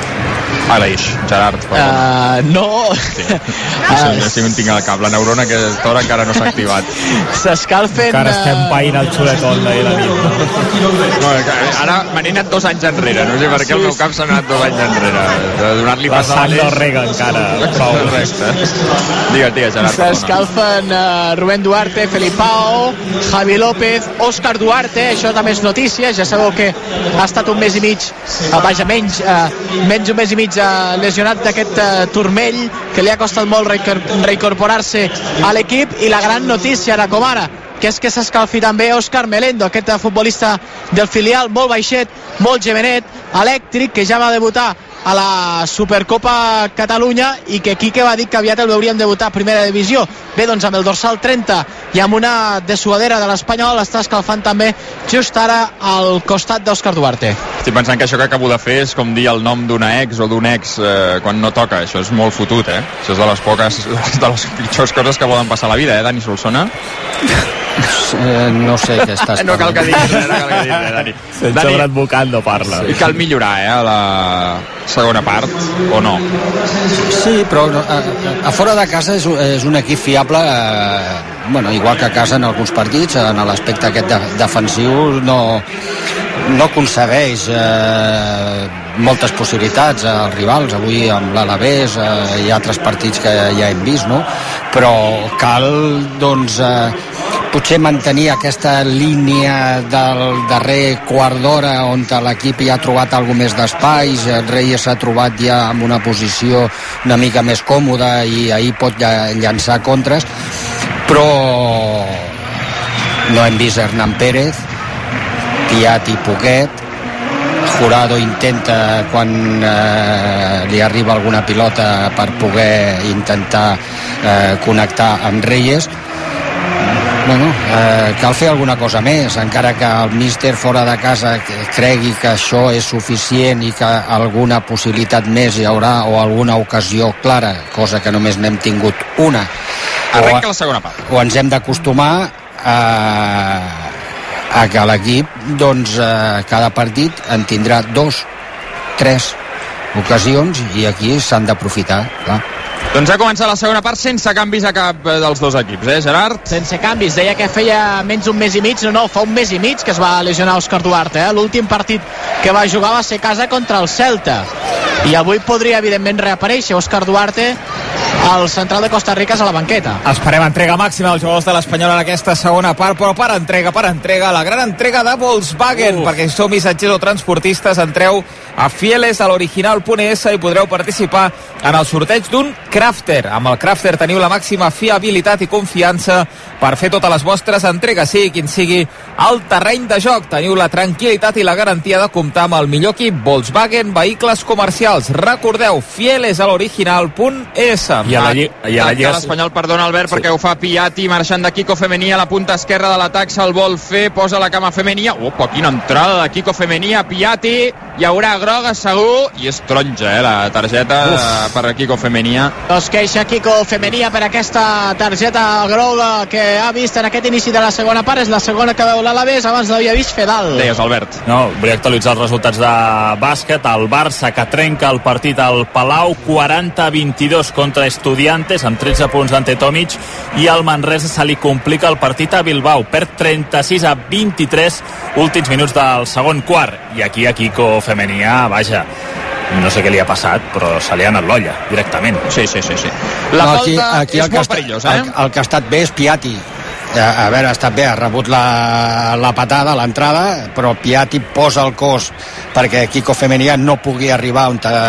Aleix, Gerard, uh, no sí. uh, no sé on tinc el cap, la neurona que a hora encara no s'ha activat. S'escalfen encara estem païnt el xuletón d'ahir la nit. No, ara me n'he anat dos anys enrere, no sé per què el meu cap s'ha anat dos anys enrere, de donar-li pas a Aleix. La sang no rega encara. Correcte. Digues, digues, Gerard. S'escalfen uh, Rubén Duarte, Felipao, Javi López, Òscar Duarte, això també és notícia, ja sabeu que ha estat un mes i mig, uh, vaja, menys, uh, menys un mes i mig lesionat d'aquest uh, turmell que li ha costat molt reincorporar-se a l'equip, i la gran notícia ara com ara, que és que s'escalfi també Òscar Melendo, aquest futbolista del filial, molt baixet, molt gemenet, elèctric, que ja va debutar a la Supercopa Catalunya i que Quique va dir que aviat el veuríem debutar a primera divisió. Bé, doncs amb el dorsal trenta i amb una dessuadera de l'Espanyol està escalfant també just ara al costat d'Òscar Duarte. Estic pensant que això que acabo de fer és com dir el nom d'una ex o d'un ex eh, quan no toca. Això és molt fotut, eh? Això és de les poques, de les pitjors coses que poden passar a la vida, eh, Dani Solsona? Eh, no sé què estàs no cal que diguis res, no cal que diguis res, Dani. Sense Brad Bucando parla. I cal millorar, eh, a la segona part, o no? Sí, però a, a fora de casa és, és un equip fiable, eh, bueno, igual que a casa en alguns partits, en l'aspecte aquest de, defensiu no, no concedeix eh, moltes possibilitats als rivals. Avui amb l'Alavés eh, hi ha altres partits que ja hem vist, no? Però cal, doncs, eh, potser mantenir aquesta línia del darrer quart d'hora on l'equip ja ha trobat alguna més d'espais, el Reyes s'ha trobat ja en una posició una mica més còmoda i ahir pot llançar contres, però no hem vist Hernán Pérez, Piatti i Poquet. Jurado intenta quan eh, li arriba alguna pilota per poder intentar eh, connectar amb Reyes. Bueno, eh, cal fer alguna cosa més, encara que el míster fora de casa cregui que això és suficient i que alguna possibilitat més hi haurà o alguna ocasió clara, cosa que només n'hem tingut una. Arrenca la segona part. O ens hem d'acostumar a, a que l'equip, doncs, eh, cada partit en tindrà dos, tres ocasions i aquí s'han d'aprofitar, clar. Doncs ha començat la segona part sense canvis a cap dels dos equips, eh, Gerard? Sense canvis, deia que feia menys d'un mes i mig, no, no, fa un mes i mig que es va lesionar Òscar Duarte, eh? L'últim partit que va jugar va ser a casa contra el Celta, i avui podria evidentment reaparèixer Òscar Duarte, el central de Costa Rica, és a la banqueta. Esperem entrega màxima dels jugadors de l'Espanyol en aquesta segona part, però per entrega, per entrega, la gran entrega de Volkswagen, Uf. perquè si sou missatgers o transportistes, entreu a fieles a l'original punt es i podreu participar en el sorteig d'un Crafter. Amb el Crafter teniu la màxima fiabilitat i confiança per fer totes les vostres entregues, sigui quin sigui el terreny de joc. Teniu la tranquil·litat i la garantia de comptar amb el millor equip Volkswagen Vehicles Comercials. Recordeu, fieles a l'original punt es. I a la, lli i a la Lliga... l'Espanyol, perdona, Albert, sí. perquè ho fa Piatti, marxant de Kiko Femení a la punta esquerra de l'atac, se'l vol fer, posa la cama Femení. Opa, quina entrada de Kiko Femení a Piatti. Hi haurà groga segur, i és taronja, eh, la targeta Uf. per Kiko Femení. Es queixa Kiko Femení per aquesta targeta groga que ha vist en aquest inici de la segona part. És la segona que veu l'Alavés, abans l'havia vist Fedal. Deies, Albert. No, volia actualitzar els resultats de bàsquet. El Barça, que trenca el partit al Palau, quaranta a vint-i-dos contra Estudiantes, amb tretze punts d'Ante Tomic, i el Manresa se li complica el partit a Bilbao, perd trenta-sis a vint-i-tres, últims minuts del segon quart, i aquí a Kiko Femení, vaja, no sé què li ha passat, però se li ha anat l'olla directament. Sí, sí, sí, sí. La no, falta aquí, aquí és molt perillosa, eh? El, el que ha estat bé és Piatti. A, a veure, ha estat bé, ha rebut la, la patada, l'entrada, però Piatti posa el cos perquè Kiko Femení no pugui arribar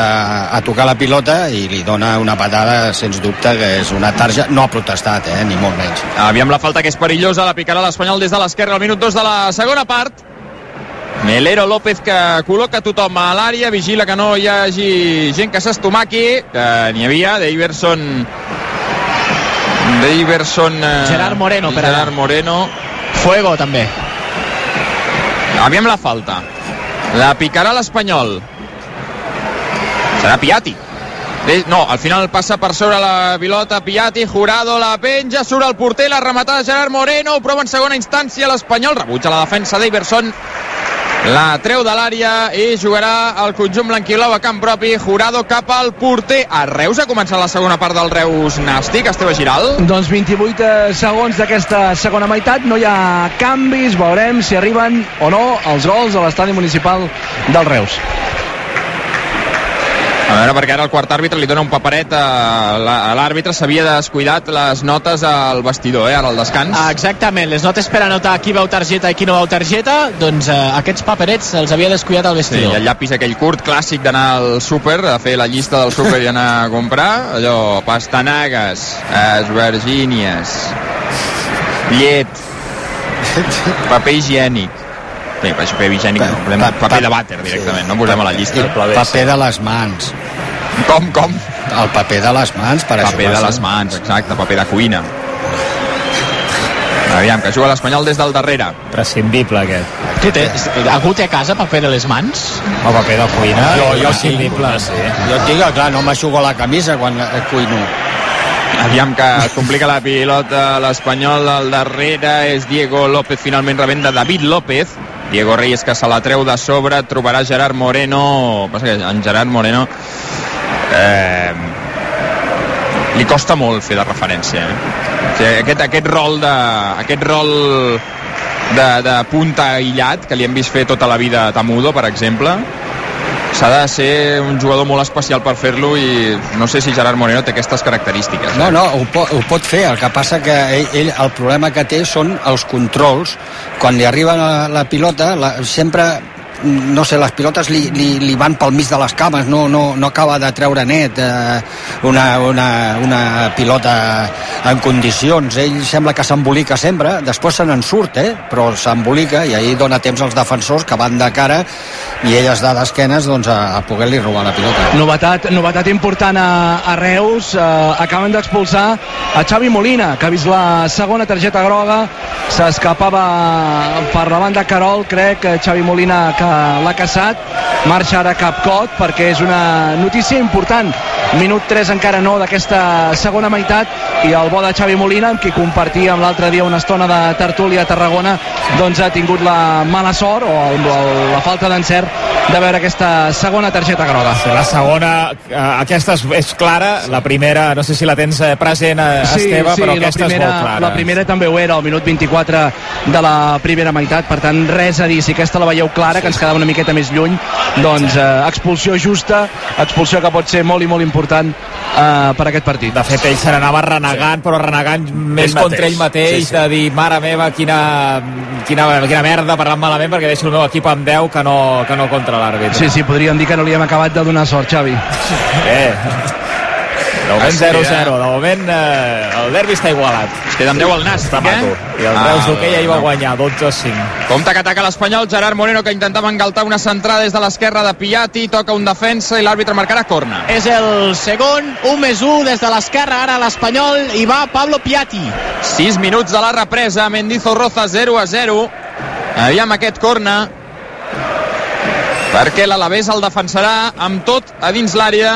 a, a tocar la pilota i li dona una patada, sens dubte, que és una tarja. No ha protestat, eh, ni molt menys. Aviam la falta, que és perillosa, la picarà l'Espanyol des de l'esquerra al minut dos de la segona part. Melero López, que col·loca tothom a l'àrea, vigila que no hi hagi gent que s'estomaqui, que n'hi havia, d'Iverson d'Iverson eh, Gerard Moreno, per Gerard Moreno. Fuego també. Aviam la falta, la picarà l'Espanyol, serà Piatti. No, al final passa per sobre la pilota Piatti, Jurado la penja, surt el porter, la rematada Gerard Moreno, ho prova en segona instància l'Espanyol, rebutja la defensa d'Iverson, la treu de l'àrea i jugarà el conjunt blanquiblau a camp propi. Jurado cap al porter. A Reus ha començat la segona part del Reus Nàstic, Esteve Giral. Doncs vint-i-vuit segons d'aquesta segona meitat, no hi ha canvis, veurem si arriben o no els gols a l'estadi municipal del Reus. A veure, perquè ara el quart àrbitre li dona un paperet a l'àrbitre, s'havia descuidat les notes al vestidor, eh, ara al descans. Ah, exactament, les notes per anotar qui veu targeta i qui no veu targeta, doncs eh, aquests paperets els havia descuidat al vestidor. Sí, el llapis aquell curt, clàssic d'anar al súper, a fer la llista del súper i anar a comprar, allò, pastanagues, esvergínies, llet, paper higiènic. Bé, paper higiènic no, posem pa, paper de vàter directament, no posem a la llista. Paper de les mans. Com, com? El paper de les mans, per això. Paper de les mans, exacte, paper de cuina. Aviam, que juga l'Espanyol des del darrere. Prescindible, aquest. Tu tens, algú té a casa paper de les mans? O paper de cuina? Jo, jo sí. Sí. Jo et dic, clar, no m'aixugo la camisa quan cuino. Aviam que es complica la pilota l'Espanyol al darrere, és Diego López finalment rebent de David López. Diego Reyes que se la treu de sobre, trobarà Gerard Moreno. Passa que en Gerard Moreno eh, li costa molt fer de referència, eh? O sigui, aquest, aquest rol de aquest rol de, de punta aïllat que li hem vist fer tota la vida a Tamudo, per exemple, s'ha de ser un jugador molt especial per fer-lo, i no sé si Gerard Moreno té aquestes característiques. No, no, ho pot, ho pot fer. El que passa que ell, ell el problema que té són els controls. Quan li arriba la, la pilota, la, sempre, no sé, les pilotes li, li, li van pel mig de les cames, no, no, no acaba de treure net eh, una, una, una pilota en condicions. Ell sembla que s'embolica sempre, després se n'en surt, eh? Però s'embolica, i ahir dona temps als defensors que van de cara i ell es da d'esquenes, doncs, a, a poder-li robar la pilota. Novetat, novetat important a, a Reus. Eh, acaben d'expulsar a Xavi Molina, que ha vist la segona targeta groga. S'escapava per la banda Carol, crec que Xavi Molina que l'ha caçat. Marxa ara Capcot, perquè és una notícia important. Minut tres encara no d'aquesta segona meitat, i el bo de Xavi Molina, amb qui compartíem l'altre dia una estona de tertúlia a Tarragona, doncs ha tingut la mala sort o el, el, la falta d'encert de veure aquesta segona targeta groga. Sí, la segona, eh, aquesta és, és clara, la primera no sé si la tens present, eh, sí, Esteve, sí, però aquesta primera, és molt clara. La primera també ho era, al minut vint-i-quatre de la primera meitat, per tant res a dir. Si aquesta la veieu clara, que ens quedava una miqueta més lluny, doncs eh, expulsió justa, expulsió que pot ser molt i molt important eh, per aquest partit. De fet, ell se n'anava renegant, però renegant més ell contra ell mateix, sí, sí. de dir, mare meva, quina, quina, quina merda, parlant malament, perquè deixo el meu equip amb deu que no, que no contra l'àrbitre. Sí, sí, podríem dir que no li hem acabat de donar sort, Xavi. Bé, de moment zero zero, de moment eh, el derbi està igualat. Es queda amb deu al nas, eh? I el Reus d'hoquei ja hi va guanyar, dotze a cinc. Compte que ataca l'Espanyol, Gerard Moreno, que intentava engaltar una centrada des de l'esquerra de Piatti, toca un defensa i l'àrbitre marcarà corna. És el segon, un més un des de l'esquerra, ara l'Espanyol, i va Pablo Piatti. sis minuts de la represa, Mendizorroza zero a zero. Aviam aquest corna, perquè l'Alavés el defensarà amb tot a dins l'àrea.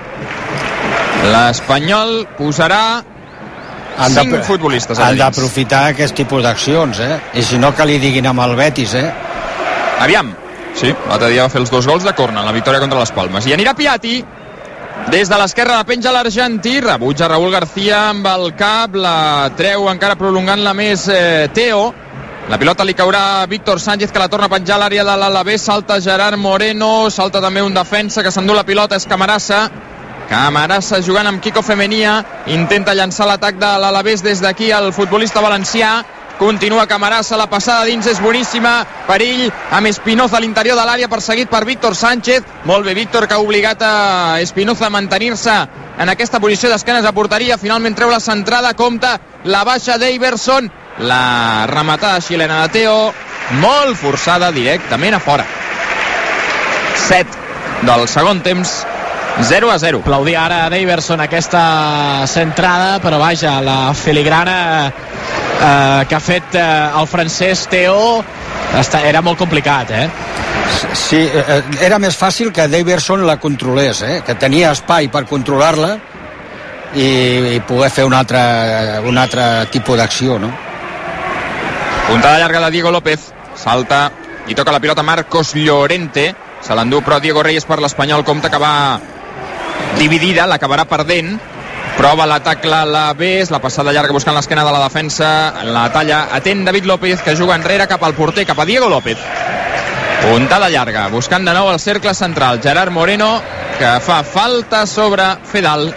L'Espanyol posarà cinc futbolistes. Han d'aprofitar aquest tipus d'accions, eh? I si no, que li diguin amb el Betis, eh? Aviam. Sí, l'altre dia va fer els dos gols de corna en la victòria contra les Palmes. I anirà Piatti. Des de l'esquerra la penja l'argentí, rebutja Raúl García amb el cap, la treu encara prolongant-la més eh, Teo. La pilota li caurà a Víctor Sánchez, que la torna a penjar a l'àrea de l'Alavés. Salta Gerard Moreno, salta també un defensa que s'endú la pilota, és Camarasa. Camarasa jugant amb Kiko Femenia, intenta llançar l'atac de l'Alavés des d'aquí el futbolista valencià. Continua Camarasa, la passada dins és boníssima, perill amb Espinoza a l'interior de l'àrea, perseguit per Víctor Sánchez. Molt bé Víctor, que ha obligat a Espinoza a mantenir-se en aquesta posició d'esquenes a porteria. Finalment treu la centrada, compta la baixa d'Iverson, la rematada xilena de Teo, molt forçada, directament a fora. set del segon temps, zero a zero. Aplaudir ara a Daverson aquesta centrada, però vaja, la filigrana eh, que ha fet eh, el francès Teo està, era molt complicat, eh? Sí, eh, era més fàcil que Daverson la controlés, eh? Que tenia espai per controlar-la i, i poder fer un altre, un altre tipus d'acció, no? Puntada llarga de Diego López, salta i toca la pilota Marcos Llorente, se l'endú però Diego Reyes per l'Espanyol, compta que va dividida, l'acabarà perdent. Prova l'atac l'Alavés, la passada llarga buscant l'esquena de la defensa, la talla atent David López, que juga enrere cap al porter, cap a Diego López. Puntada llarga, buscant de nou el cercle central, Gerard Moreno, que fa falta sobre Fedal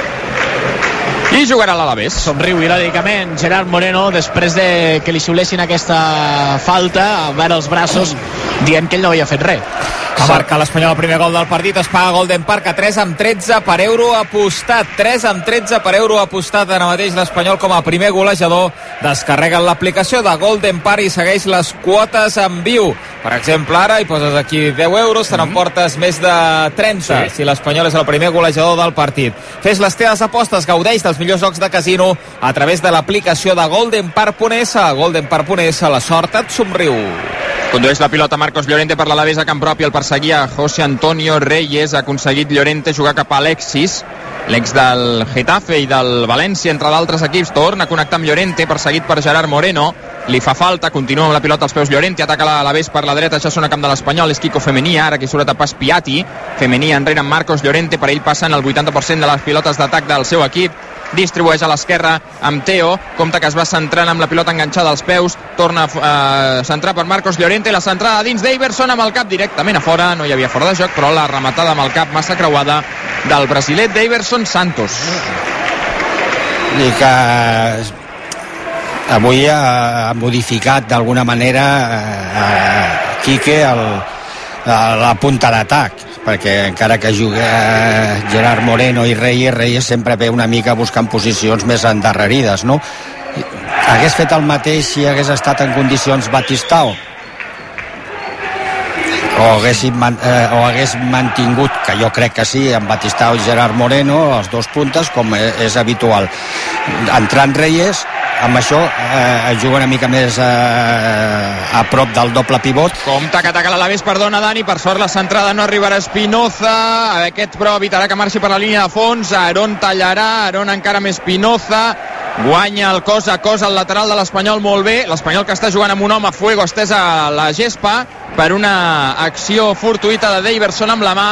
i jugarà l'Alavés. Somriu irònicament Gerard Moreno després de que li xiulessin aquesta falta, a veure els braços, dient que ell no havia fet res. Va marcar l'Espanyol el primer gol del partit, es paga Golden Park a tres amb tretze per euro apostat. tres amb tretze per euro apostat ara mateix l'Espanyol com a primer golejador. Descarreguen l'aplicació de Golden Park i segueix les quotes en viu. Per exemple, ara hi poses aquí deu euros, te n'emportes més de trenta, sí, si l'Espanyol és el primer golejador del partit. Fes les teves apostes, gaudeix dels millors jocs de casino a través de l'aplicació de Golden Park punt es. Golden Park punt es, la sort et somriu. Condueix la pilota Marcos Llorente per l'Alavés a camp propi, el perseguia José Antonio Reyes, ha aconseguit Llorente jugar cap a Alexis, l'ex del Getafe i del València, entre d'altres equips, torna a connectar amb Llorente, perseguit per Gerard Moreno, li fa falta, continua amb la pilota als peus Llorente, ataca l'Alavés per la dreta, ja són a camp de l'Espanyol, és Quico Femení, ara qui surt a tapar és Piatti, Femení enrere amb Marcos Llorente, per ell passen el vuitanta per cent de les pilotes d'atac del seu equip, distribueix a l'esquerra amb Teo, compte que es va centrant amb la pilota enganxada als peus, torna a eh, centrar per Marcos Llorente, la centrada dins d'Iverson amb el cap directament a fora, no hi havia fora de joc, però la rematada amb el cap massa creuada del brasilet d'Iverson Santos. I que avui ha modificat d'alguna manera eh, Quique el, la punta d'atac, perquè encara que jugui eh, Gerard Moreno i Reyes, Reyes sempre ve una mica buscant posicions més endarrerides, no? Hagués fet el mateix si hagués estat en condicions Batistao, o hagués, eh, o hagués mantingut, que jo crec que sí, amb Batistao i Gerard Moreno, els dos puntes, com és habitual. Entrant Reyes, amb això eh, juga una mica més eh, a prop del doble pivot. Compte que ataca l'Alavés, perdona Dani, per sort la centrada no arribarà a Espinoza, aquest però evitarà que marxi per la línia de fons, Aarón tallarà, Aarón encara més Espinoza, guanya el cos a cos al lateral de l'Espanyol molt bé, l'Espanyol que està jugant amb un home Fuego estès a la gespa per una acció fortuïta de Deiverson amb la mà,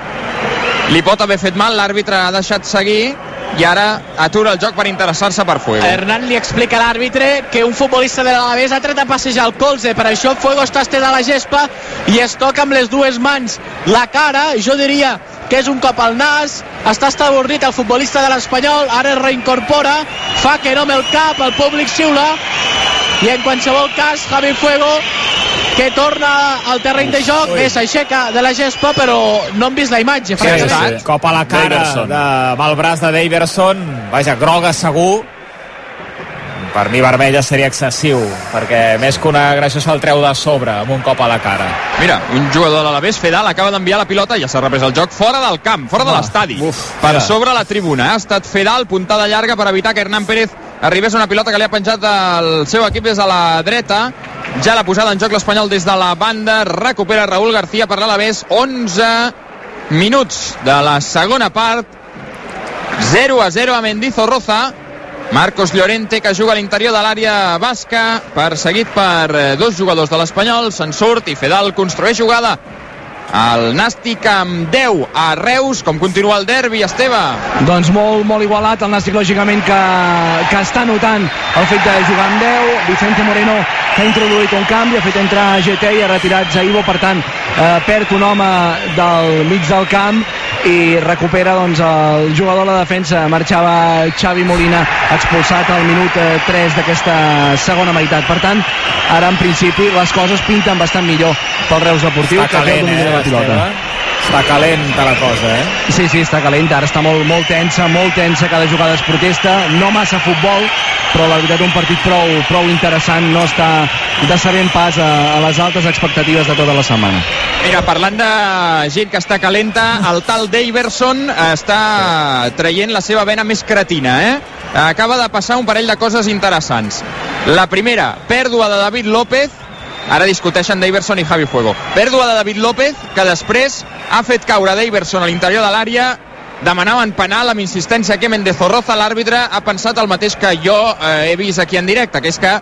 li pot haver fet mal, l'àrbitre ha deixat seguir i ara atura el joc per interessar-se per Fuego. Hernán li explica a l'àrbitre que un futbolista de l'Alavés ha tret a passejar el colze, per això Fuego està estès a la gespa i es toca amb les dues mans la cara, jo diria que és un cop al nas, està estabornit el futbolista de l'Espanyol, ara es reincorpora, fa que no amb el cap, el públic xiula i en qualsevol cas Javi Fuego, que torna al terreny de joc, bé, s'aixeca de la gespa, però no hem vist la imatge. Sí, sí. Cop a la cara de, amb el braç de Deiverson, vaja, groga segur. Per mi vermella seria excessiu, perquè més que una agressió se'l treu de sobre amb un cop a la cara. Mira, un jugador de l'Alavés, Fedal, acaba d'enviar la pilota, ja s'ha reprès el joc, fora del camp, fora de l'estadi, per sobre la tribuna. Ha estat Fedal, puntada llarga per evitar que Hernán Pérez arribés a una pilota que li ha penjat el seu equip des de la dreta. Ja l'ha posada en joc l'Espanyol des de la banda, recupera Raúl García per l'Alavés, onze minuts de la segona part, zero a zero a Mendizorroza. Marcos Llorente, que juga a l'interior de l'àrea basca, perseguit per dos jugadors de l'Espanyol, se'n surt i Fedal construeix jugada. El Nàstic amb deu a Reus. Com continua el derbi, Esteve? Doncs molt, molt igualat. El Nàstic, lògicament, que, que està notant el fet de jugar amb deu. Vicente Moreno, que ha introduït un canvi, ha fet entrar G T i ha retirat Zaibo, per tant, eh, perd un home del mig del camp i recupera doncs, el jugador de la defensa. Marxava Xavi Molina, expulsat al minut eh, tres d'aquesta segona meitat. Per tant, ara en principi les coses pinten bastant millor pel Reus Deportiu, està calent, que té el domini de la pilota. Està calenta la cosa, eh? Sí, sí, està calenta. Ara està molt, molt tensa, molt tensa, cada jugada es protesta, no massa futbol, però la veritat un partit prou, prou interessant, no està decebent pas a, a les altes expectatives de tota la setmana. Mira, parlant de gent que està calenta, el tal Deiverson està traient la seva vena més cretina, eh? Acaba de passar un parell de coses interessants. La primera, pèrdua de David López. Ara discuteixen Deiverson i Javi Fuego. Pèrdua de David López, que després ha fet caure Deiverson a l'interior de l'àrea. Demanaven penal amb insistència que Mendizorroza. L'àrbitre ha pensat el mateix que jo eh, he vist aquí en directe, que és que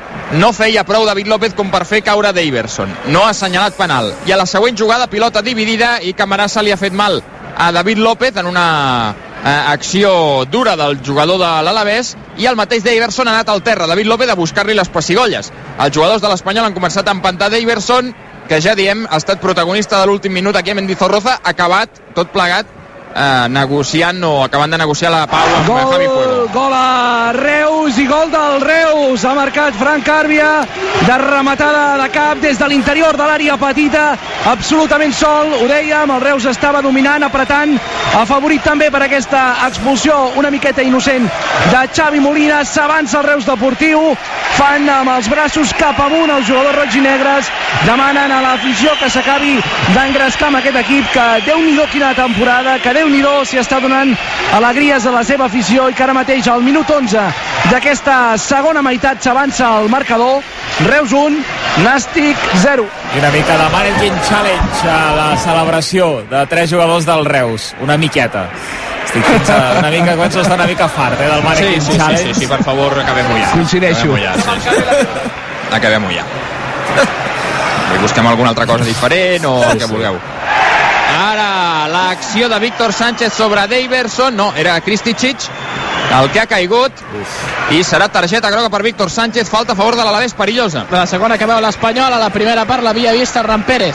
no feia prou David López com per fer caure Deiverson. No ha assenyalat penal. I a la següent jugada, pilota dividida i Camarasa li ha fet mal a David López en una eh, acció dura del jugador de l'Alavés, i el mateix Deiverson ha anat al terra, David López, a buscar-li les pessigolles. Els jugadors de l'Espanyol han començat a empantar Deiverson, que ja diem ha estat protagonista de l'últim minut aquí a Mendizorroza, acabat tot plegat eh, negociant o acabant de negociar la pau amb gol, Javi Fuego. Gol a Reus i gol del Reus. Ha marcat Frank Càrbia de rematada de cap des de l'interior de l'àrea petita, absolutament sol, ho dèiem, el Reus estava dominant, apretant, afavorit també per aquesta expulsió una miqueta innocent de Xavi Molina. S'avança el Reus Deportiu, fan amb els braços cap amunt els jugadors roig i negres, demanen a l'afició que s'acabi d'engrescar amb aquest equip, que Déu-n'hi-do quina temporada, que Déu-n'hi-do s'hi està donant alegries a la seva afició, i que ara mateix al minut onze d'aquesta segona meitat s'avança el marcador. Reus un, Nàstic zero. I una mica de mannequin challenge a la celebració de tres jugadors del Reus, una miqueta. Estic fins a una mica, començo a estar una mica fart, eh, del Mannequin sí, sí, Challenge. Sí, sí, sí, per favor, acabem-ho ja. Coincideixo. Acabem-ho ja, sí, sí. Acabem-ho ja. I busquem alguna altra cosa diferent o el que vulgueu. Ara l'acció de Víctor Sánchez sobre Daverson, no, era Kristicic el que ha caigut. I serà targeta groga per Víctor Sánchez, falta a favor de l'Alavés perillosa. La segona que veu l'Espanyol, a la primera part l'havia vist Hernán Pérez.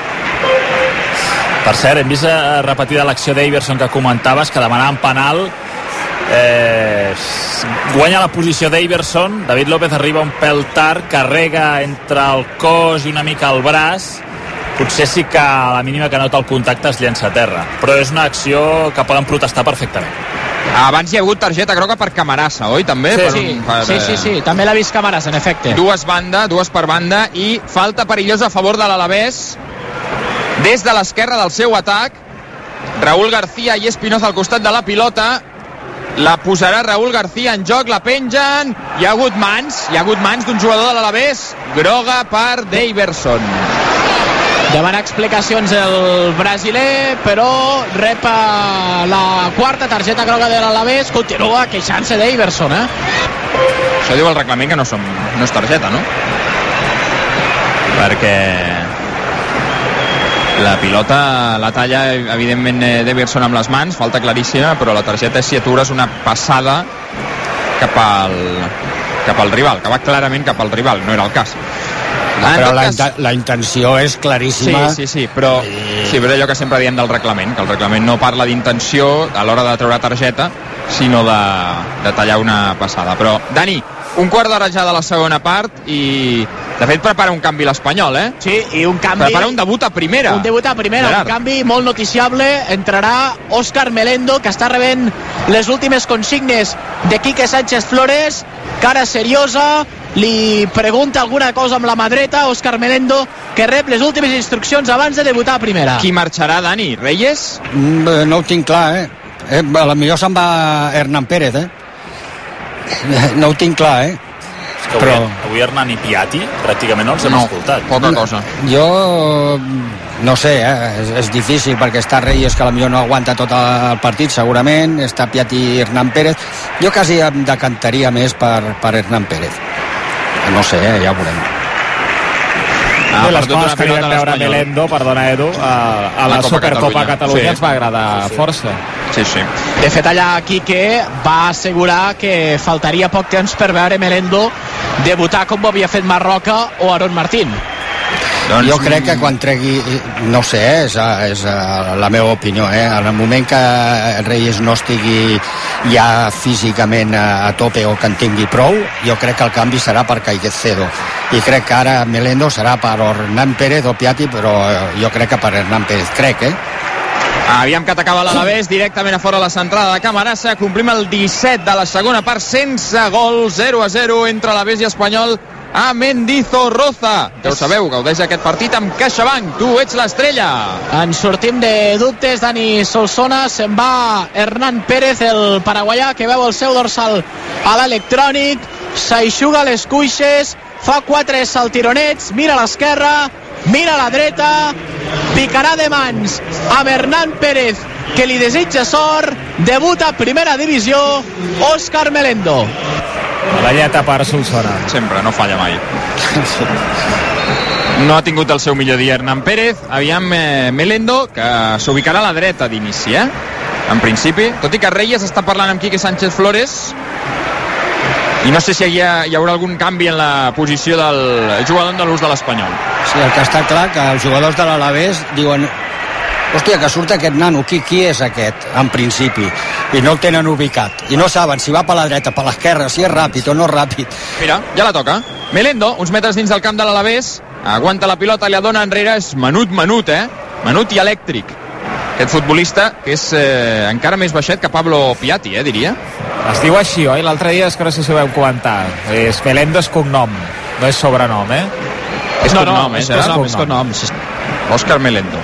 Per cert, hem vist eh, repetida l'acció d'Iverson que comentaves, que demanaven penal. Eh, guanya la posició d'Iverson, David López arriba un pèl tard, carrega entre el cos i una mica el braç, potser sí que a la mínima que nota el contacte es llença a terra, però és una acció que poden protestar perfectament. Abans hi ha hagut targeta groga per Camarasa, oi? També? Sí, per, sí, per, sí, sí, sí, també l'ha vist Camarasa, en efecte. Dues banda, dues per banda, i falta perillosa a favor de l'Alavés des de l'esquerra del seu atac. Raúl García i Espinoza al costat de la pilota, la posarà Raúl García en joc, la pengen, hi ha hagut mans, hi ha hagut mans d'un jugador de l'Alavés, groga per Daverson. Demana explicacions el brasiler, però rep la quarta targeta groga de l'Alavés, continua queixant-se d'Iverson, eh? Això diu el reglament que no, som, no és targeta, no? Perquè la pilota la talla, evidentment, Daverson amb les mans, falta claríssima, però la targeta és si atures una passada cap al, cap al rival, que va clarament cap al rival, no era el cas. No, però la, cas... la intenció és claríssima. Sí, sí, sí, però, I... sí, però allò que sempre diem del reglament, que el reglament no parla d'intenció a l'hora de treure targeta, sinó de, de tallar una passada. Però, Dani, un quart d'hora ja de la segona part i, de fet, prepara un canvi l'Espanyol, eh? Sí, i un canvi... Prepara un debut a primera. Un debut a primera, Gerard. Un canvi molt noticiable. Entrarà Óscar Melendo, que està rebent les últimes consignes de Quique Sánchez Flores. Cara seriosa, li pregunta alguna cosa amb la mà dreta, Óscar Melendo, que rep les últimes instruccions abans de debutar a primera. Qui marxarà, Dani? Reyes? Mm, no ho tinc clar, eh? eh a la millor se'n va Hernán Pérez, eh? No ho tinc clar, eh? Que avui, però... avui Hernán i Piatti pràcticament no els hem no, escoltat. Poca cosa. Jo no sé, eh? és, és difícil perquè està Reyes, que potser no aguanta tot el partit segurament, està Piatti i Hernán Pérez. Jo quasi em decantaria més per, per Hernán Pérez. No sé, eh? ja ho veurem. Ah, les coses que vam veure Melendo, perdona Edu, a, a la, la Supercopa Catalunya sí. ens va agradar sí, sí. força. Sí, sí. De fet, allà Quique va assegurar que faltaria poc temps per veure Melendo debutar com ho havia fet Marroca o Aaron Martín. Doncs... Jo crec que quan tregui, no sé, és, és la meva opinió, eh? en el moment que Reyes no estigui ja físicament a, a tope o que en tingui prou, jo crec que el canvi serà per Caicedo, i crec que ara Melendo serà per Hernán Pérez o Piatti, però jo crec que per Hernán Pérez, crec, eh? Aviam que atacava l'Alavés directament a fora la centrada de Camarasa. Complim el disset de la segona part sense gol, zero a zero entre l'Alavés i Espanyol a Mendizorroza. Ja ho sabeu, gaudeix aquest partit amb CaixaBank. Tu ets l'estrella. En sortim de dubtes, Dani Solsona. Se'n va Hernán Pérez, el paraguaià, que veu el seu dorsal a l'electrònic, s'aixuga les cuixes, fa quatre saltironets, mira a l'esquerra, mira a la dreta, picarà de mans amb Hernán Pérez, que li desitja sort. Debuta a primera divisió Óscar Melendo. Balleta per Solsona. Sempre, no falla mai. No ha tingut el seu millor dia Hernán Pérez. Aviam eh, Melendo, que s'ubicarà a la dreta d'inici, eh? En principi, tot i que Reyes està parlant amb Quique Sánchez Flores, i no sé si hi, ha, hi haurà algun canvi en la posició del jugador de l'ús de l'Espanyol. Sí, el que està clar que els jugadors de l'Alavés diuen: hòstia, que surt aquest nano, qui, qui és aquest, en principi? I no el tenen ubicat. I no saben si va per la dreta, per l'esquerra, si és ràpid o no ràpid. Mira, ja la toca. Melendo, uns metres dins del camp de l'Alavés, aguanta la pilota, li dona enrere, és menut, menut, eh? Menut i elèctric. Aquest futbolista que és eh, encara més baixet que Pablo Piatti, eh, diria. Es diu així, oi? L'altre dia és que no sé si ho vam comentar. És Melendo és cognom, no és sobrenom, eh? És no, cognom, no, eh? És cognom, és cognom. Óscar Melendo.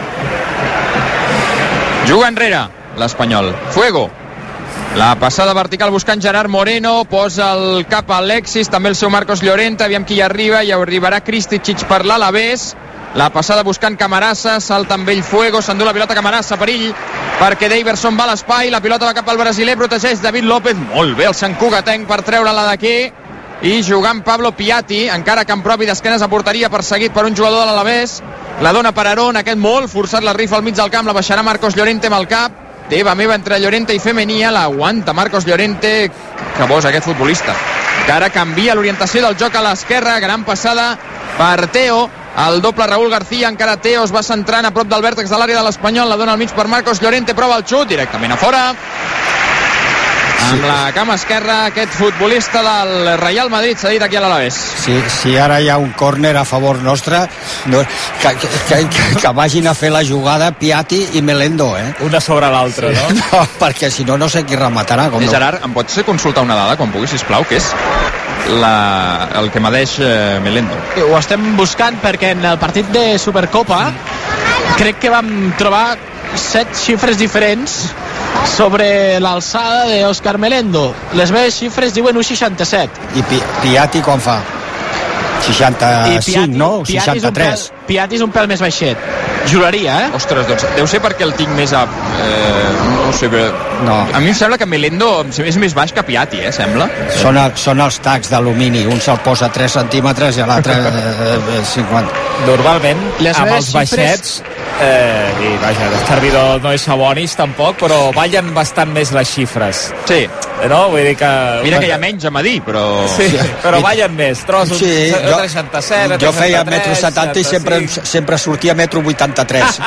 Juga enrere l'Espanyol. Fuego. La passada vertical buscant Gerard Moreno, posa el cap a Alexis, també el seu Marcos Llorente, aviam qui hi arriba, i arribarà Kristicic per l'Alavés. La passada buscant Camarasa, salta amb ell Fuego, s'endú la pilota Camarasa, perill perquè Daverson va a l'espai, la pilota va cap al brasiler, protegeix David López, molt bé el Sant Cugatenc per treure-la d'aquí, i jugant Pablo Piatti, encara que en propi d'esquenes a porteria, perseguit per un jugador de l'Alavés, la dona per Aron, aquest molt forçat, la rifa al mig del camp, la baixarà Marcos Llorente amb el cap, teva meva entre Llorente i Femenia, l'aguanta Marcos Llorente, que bo és aquest futbolista, que ara canvia l'orientació del joc a l'esquerra, gran passada per Teo, el doble Raúl García, encara Teo es va centrant a prop del vèrtex de l'àrea de l'Espanyol, la dona al mig per Marcos Llorente, prova el xut, directament a fora, amb la cama esquerra, aquest futbolista del Real Madrid s'ha dit aquí a l'Alavés. Si, si ara hi ha un córner a favor nostre, no, que, que, que, que vagin a fer la jugada Piatti i Melendo, eh? Una sobre l'altra, sí. no? No, perquè si no, no sé qui rematarà. Com sí, no. Gerard, em pots consultar una dada, quan puguis, sisplau, que és la, el que medeix eh, Melendo? Ho estem buscant perquè en el partit de Supercopa crec que vam trobar set xifres diferents sobre l'alçada d'Òscar Melendo. Les meves xifres diuen un seixanta-set. I Pi Piatti quan fa? seixanta-cinc, no? seixanta-tres. Piatti és un pèl més baixet. Juraria, eh? Ostres, doncs deu ser perquè el tinc més a... Eh, no sé, però... No. A mi em sembla que Melendo és més baix que Piatti, eh, sembla. Són, el, són els tacs d'alumini. Un se'l posa tres centímetres i l'altre eh, cinquanta. Normalment, Les amb els baixets... Eh, i vaja, el servidor no és sabonis tampoc, però ballen bastant més les xifres. Sí. No? Vull dir que... Mira que hi ha menys a medir, però... Sí, però ballen més. Trobes un sí, jo, seixanta-set, jo feia metro setanta i sempre, sempre sortia metro vuitanta-tres.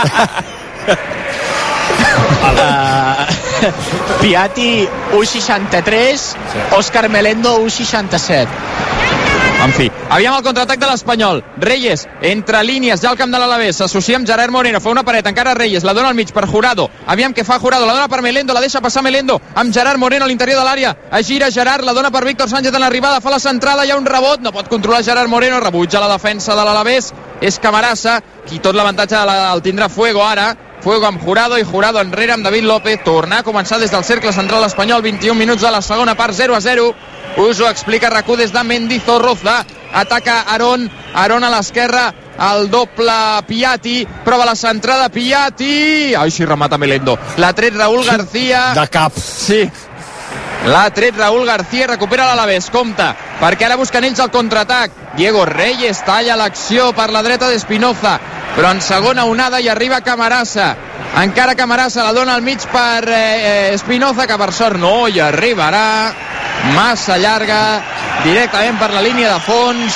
uh, Piatti un seixanta-tres, sí. Òscar Melendo un seixanta-set. En fi, aviam el contraatac de l'Espanyol. Reyes, entre línies, ja al camp de l'Alavés, s'associa amb Gerard Moreno, fa una paret, encara Reyes, la dona al mig per Jurado, aviam què fa Jurado, la dona per Melendo, la deixa passar Melendo, amb Gerard Moreno a l'interior de l'àrea, es gira Gerard, la dona per Víctor Sánchez en l'arribada, fa la centrada, hi ha un rebot, no pot controlar Gerard Moreno, rebutja la defensa de l'Alavés, és Camarasa, qui tot l'avantatge el tindrà Fuego ara, Fuego amb Jurado i Jurado enrere amb David López, tornar a començar des del cercle central espanyol, vint-i-un minuts de la segona part, zero a zero. Us ho explica R A C U des de Mendizorroza. Ataca Aron, Aron a l'esquerra, el doble Piatti, prova la centrada Piatti, ai si remata Melendo, l'ha tret Raúl García de cap, sí, l'ha tret Raúl García, recupera l'Alavés, compte, perquè ara busquen ells el contraatac. Diego Reyes talla l'acció per la dreta d'Espinoza, però en segona onada hi arriba Camarasa, encara Camarasa la dona al mig per eh, Espinoza, que per sort no hi arribarà, massa llarga, directament per la línia de fons,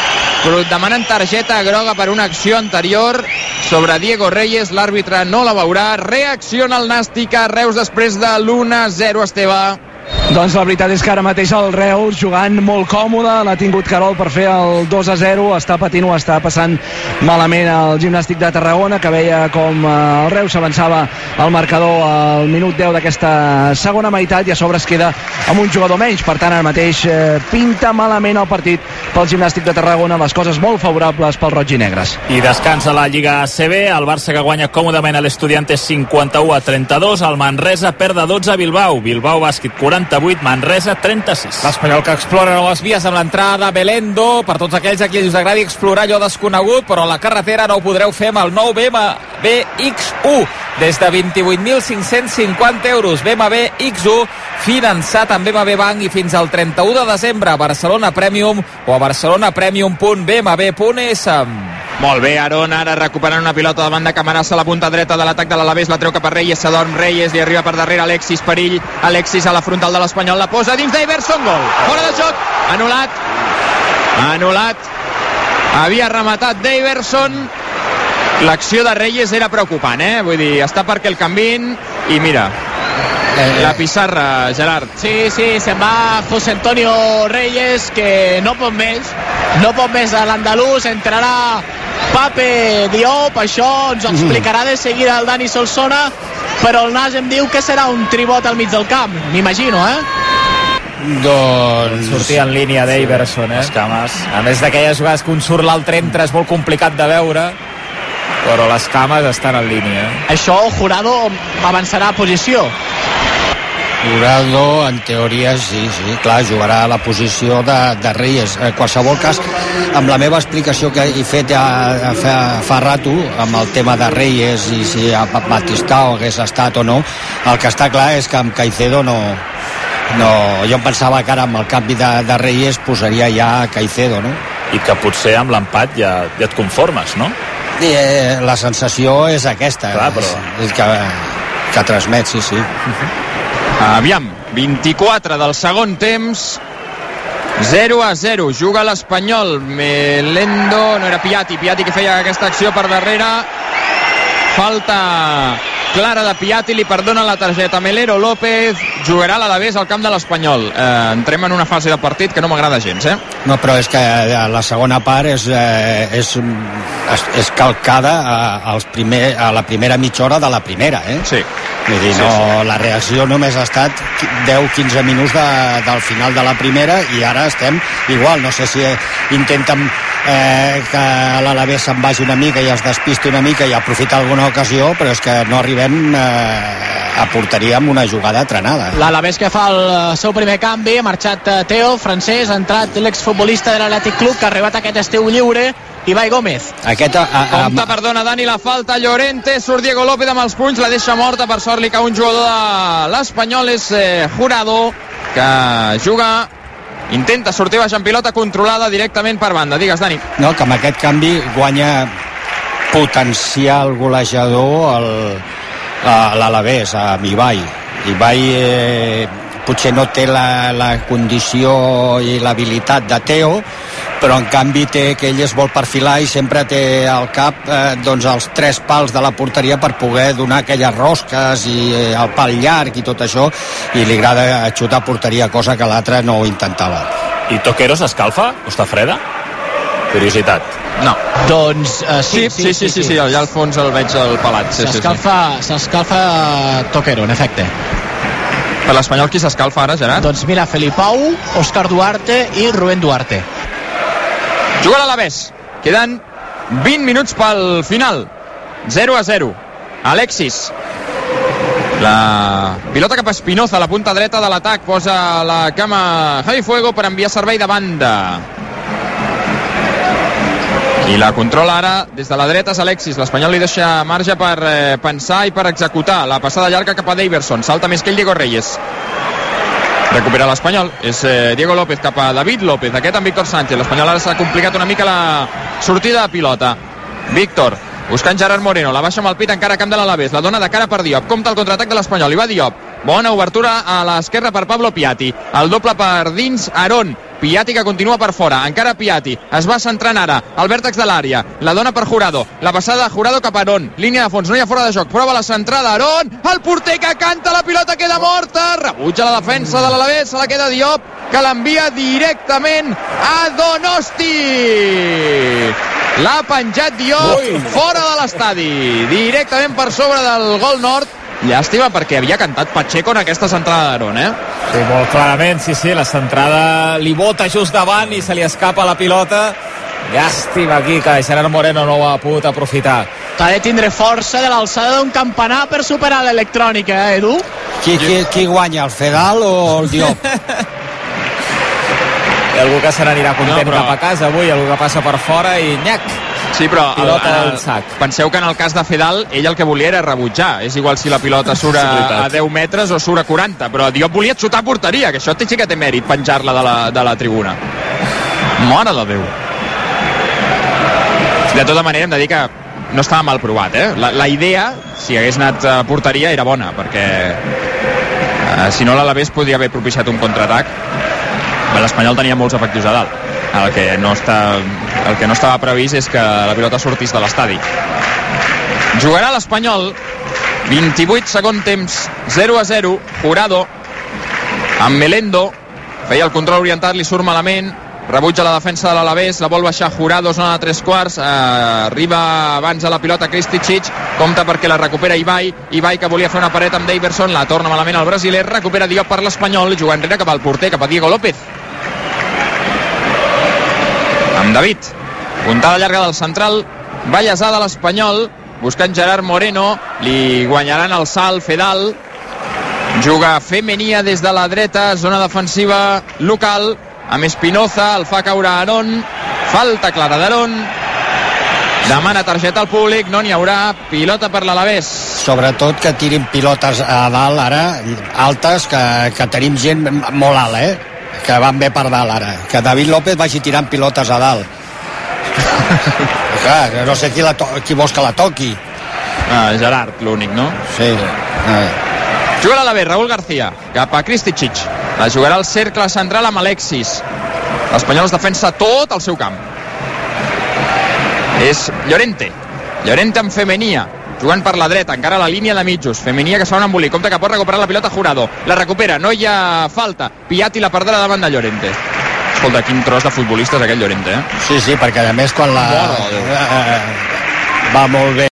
demanen targeta groga per una acció anterior sobre Diego Reyes, l'àrbitre no la veurà, reacciona el Nàstic a Reus després de l'u a zero, Esteve. Doncs la veritat és que ara mateix el Reus jugant molt còmode, l'ha tingut Carol per fer el dos a zero, està patint o està passant malament el Gimnàstic de Tarragona, que veia com el Reus s'avançava al marcador al minut deu d'aquesta segona meitat i a sobre es queda amb un jugador menys, per tant ara mateix eh, pinta malament el partit pel Gimnàstic de Tarragona, les coses molt favorables pels roig i negres. I descansa la Lliga A C B, el Barça que guanya còmodament a l'Estudiantes cinquanta-u a trenta-dos, el Manresa perd de dotze a Bilbao, Bilbao Bàsquet quaranta-vuit, Manresa trenta-sis. L'Espanyol que explora noves vies amb l'entrada de Belendo, per tots aquells a qui us agradi explorar allò desconegut, però a la carretera no ho podreu fer amb el nou B M W X u, des de vint-i-vuit mil cinc-cents cinquanta euros. B M W X u finançat amb B M W Bank i fins al trenta-u de desembre a Barcelona Premium o a barcelonapremium punt b m w punt e s. Molt bé, Aron ara recuperant una pilota davant de Camarasa a la punta dreta de l'atac de l'Alavés, la treu cap a Reyes, s'adorm Reyes, li arriba per darrere Alexis, perill, Alexis a la frontal de l'Espanyol, la posa dins d'Iverson, gol, fora de joc, anul·lat, anul·lat, havia rematat d'Iverson, l'acció de Reyes era preocupant, eh? Vull dir, està perquè el canvin i mira, la pissarra, Gerard. Sí, sí, se'n va José Antonio Reyes, que no pot més, no pot més a l'andalús, entrarà Pape Diop, això ens ho explicarà de seguida el Dani Solsona, però el Nas em diu que serà un tribot al mig del camp, m'imagino, eh? Doncs... sortia en línia d'Iverson, eh? Les cames. A més d'aquelles jugades que un surt l'altre entra, és molt complicat de veure, però les cames estan en línia. Això, Jurado avançarà a posició. Jurado, en teoria, sí, sí, clar, jugarà a la posició de, de Reyes. En qualsevol cas, amb la meva explicació que he fet a, a fa, fa rato, amb el tema de Reyes i si a Batistao hagués estat o no, el que està clar és que amb Caicedo no... no jo em pensava que ara amb el canvi de, de Reyes posaria ja Caicedo, no? I que potser amb l'empat ja, ja et conformes, no? I, eh, la sensació és aquesta. Clar, però... és, és que, que transmet, sí, sí. Aviam, vint-i-quatre del segon temps, zero a zero, juga l'Espanyol. Melendo, no era Piatti, Piatti que feia aquesta acció per darrere, falta clara de Piatti, li perdona la targeta Melero López, jugarà l'Alavés al camp de l'Espanyol. Eh, entrem en una fase de partit que no m'agrada gens, eh? No, però és que la segona part és, eh, és, és, és calcada a, als primer, a la primera mitja hora de la primera, eh? Sí. Vull dir, no, sí, sí. La reacció només ha estat deu quinze minuts de, del final de la primera i ara estem igual. No sé si intenten eh, que l'Alavés se'n vagi una mica i es despisti una mica i aprofita alguna ocasió, però és que no arribem eh, a porteria amb una jugada trenada. L'Alavés que fa el seu primer canvi, ha marxat Teo, francès, ha entrat l'exfutbolista de l'Atlètic Club que ha arribat aquest estiu lliure, Ibai Gómez. Aquest, a, a, a... Compte, perdona, Dani, la falta, Llorente, surt Diego López amb els punys, la deixa morta, per sort li cau un jugador de l'Espanyol, és eh, Jurado, que juga, intenta sortir baix en pilota controlada directament per banda. Digues, Dani. No, que amb aquest canvi guanya potencial golejador el, a l'Alavés, amb Ibai. Ibai eh, potser no té la, la condició i l'habilitat de Teo, però en canvi té que ell es vol perfilar i sempre té al cap eh, doncs els tres pals de la porteria per poder donar aquelles rosques i eh, el pal llarg i tot això, i li agrada xutar a porteria, cosa que l'altre no ho intentava. I Toquero s'escalfa o està freda? Curiositat. No. Doncs uh, sí, sí, sí, sí, sí, sí, allà al fons el veig al pelat. Sí, s'escalfa sí, sí. s'escalfa Toquero, en efecte. Per l'Espanyol qui s'escalfa ara, Gerard? Doncs mira, Felipao, Òscar Duarte i Rubén Duarte. Juga l'Alavés. Queden vint minuts pel final. zero a zero. Alexis. La pilota cap a Espinoza, a la punta dreta de l'atac. Posa la cama Javi Fuego per enviar servei de banda. I la controla ara des de la dreta és Alexis. L'Espanyol li deixa marge per eh, pensar i per executar. La passada llarga cap a Daverson. Salta més que ell Diego Reyes. Recupera l'Espanyol, és eh, Diego López cap a David López, aquest amb Víctor Sánchez. L'Espanyol ara s'ha complicat una mica la sortida de pilota. Víctor, buscant Gerard Moreno, la baixa amb el pit encara a camp de l'Alavés, la dona de cara per Diop, compta el contraatac de l'Espanyol, i va Diop, bona obertura a l'esquerra per Pablo Piatti, el doble per dins Aarón, Piatti que continua per fora, encara Piatti, es va centrant ara al vèrtex de l'àrea, la dona per Jurado, la passada de Jurado cap a Aarón, línia de fons, no hi ha fora de joc, prova la centrada, Aarón, el porter que canta, la pilota queda morta, rebutja la defensa de l'Alavés, se la queda Diop, que l'envia directament a Donosti. L'ha penjat Diop, Ui. fora de l'estadi, directament per sobre del gol nord. Llàstima perquè havia cantat Pacheco en aquesta centrada d'Aarón, eh? Sí, molt clarament, sí, sí, la centrada li bota just davant i se li escapa la pilota. Llàstima aquí que Gerard Moreno no ho ha pogut aprofitar. Ha de tindre força de l'alçada d'un campanar per superar l'electrònica, eh, Edu? Qui, qui, qui guanya, el Fedal o el Diop? Hi ha algú que se n'anirà content no, però... cap a casa avui, algú que passa per fora i nyac. Sí, però el, el, el, penseu que en el cas de Fedal ell el que volia era rebutjar, és igual si la pilota surt a, a deu metres o surt a quaranta, però Diop volia xutar a porteria, que això sí que té mèrit penjar-la de, la, de la tribuna. Mare de Déu. De tota manera hem de dir que no estava mal provat, eh? La, la idea, si hagués anat a porteria, era bona, perquè eh, si no l'Alavés podria haver propiciat un contraatac. L'Espanyol tenia molts efectius a dalt. El que no està, el que no estava previst és que la pilota sortís de l'estadi. Jugarà l'Espanyol, vint-i-vuit segon temps, zero a zero, Jurado amb Melendo, feia el control orientat, li surt malament, rebutja la defensa de l'Alavés, la vol baixar Jurado, zona de tres quarts, eh, arriba abans a la pilota Kristicic, compta perquè la recupera Ibai, Ibai que volia fer una paret amb Daverson, la torna malament al brasiler, recupera Diop per l'Espanyol, juga enrere cap al porter, cap a Diego López. Amb David, puntada llarga del central, Vallèsà de l'Espanyol, buscant Gerard Moreno, li guanyaran el salt Fedal, Juga Femenia des de la dreta, zona defensiva local, amb Espinoza, el fa caure a Aron, falta clara d'Aron, demana targeta al públic, no n'hi haurà, pilota per l'Alavés. Sobretot que tirin pilotes a dalt ara, altes, que, que tenim gent molt alt, eh? Que van bé per dalt ara, que David López vagi tirant pilotes a dalt. Clar, no sé qui, la to qui vols que la toqui. Ah, Gerard, l'únic, no? Sí. Ah. Juga l'Alavés, Raúl García, cap a Kristicic. La jugarà al cercle central amb Alexis. L'Espanyol es defensa tot el seu camp. És Llorente. Llorente amb Femenia, jugant per la dreta, encara a la línia de mitjos. Femenia que es fa un embolic, compte que pot recuperar la pilota Jurado. La recupera, no hi ha falta. Piatti la perdrà davant de Llorente. Escolta, quin tros de futbolista és aquell Llorente, eh? Sí, sí, perquè a més quan la... va molt bé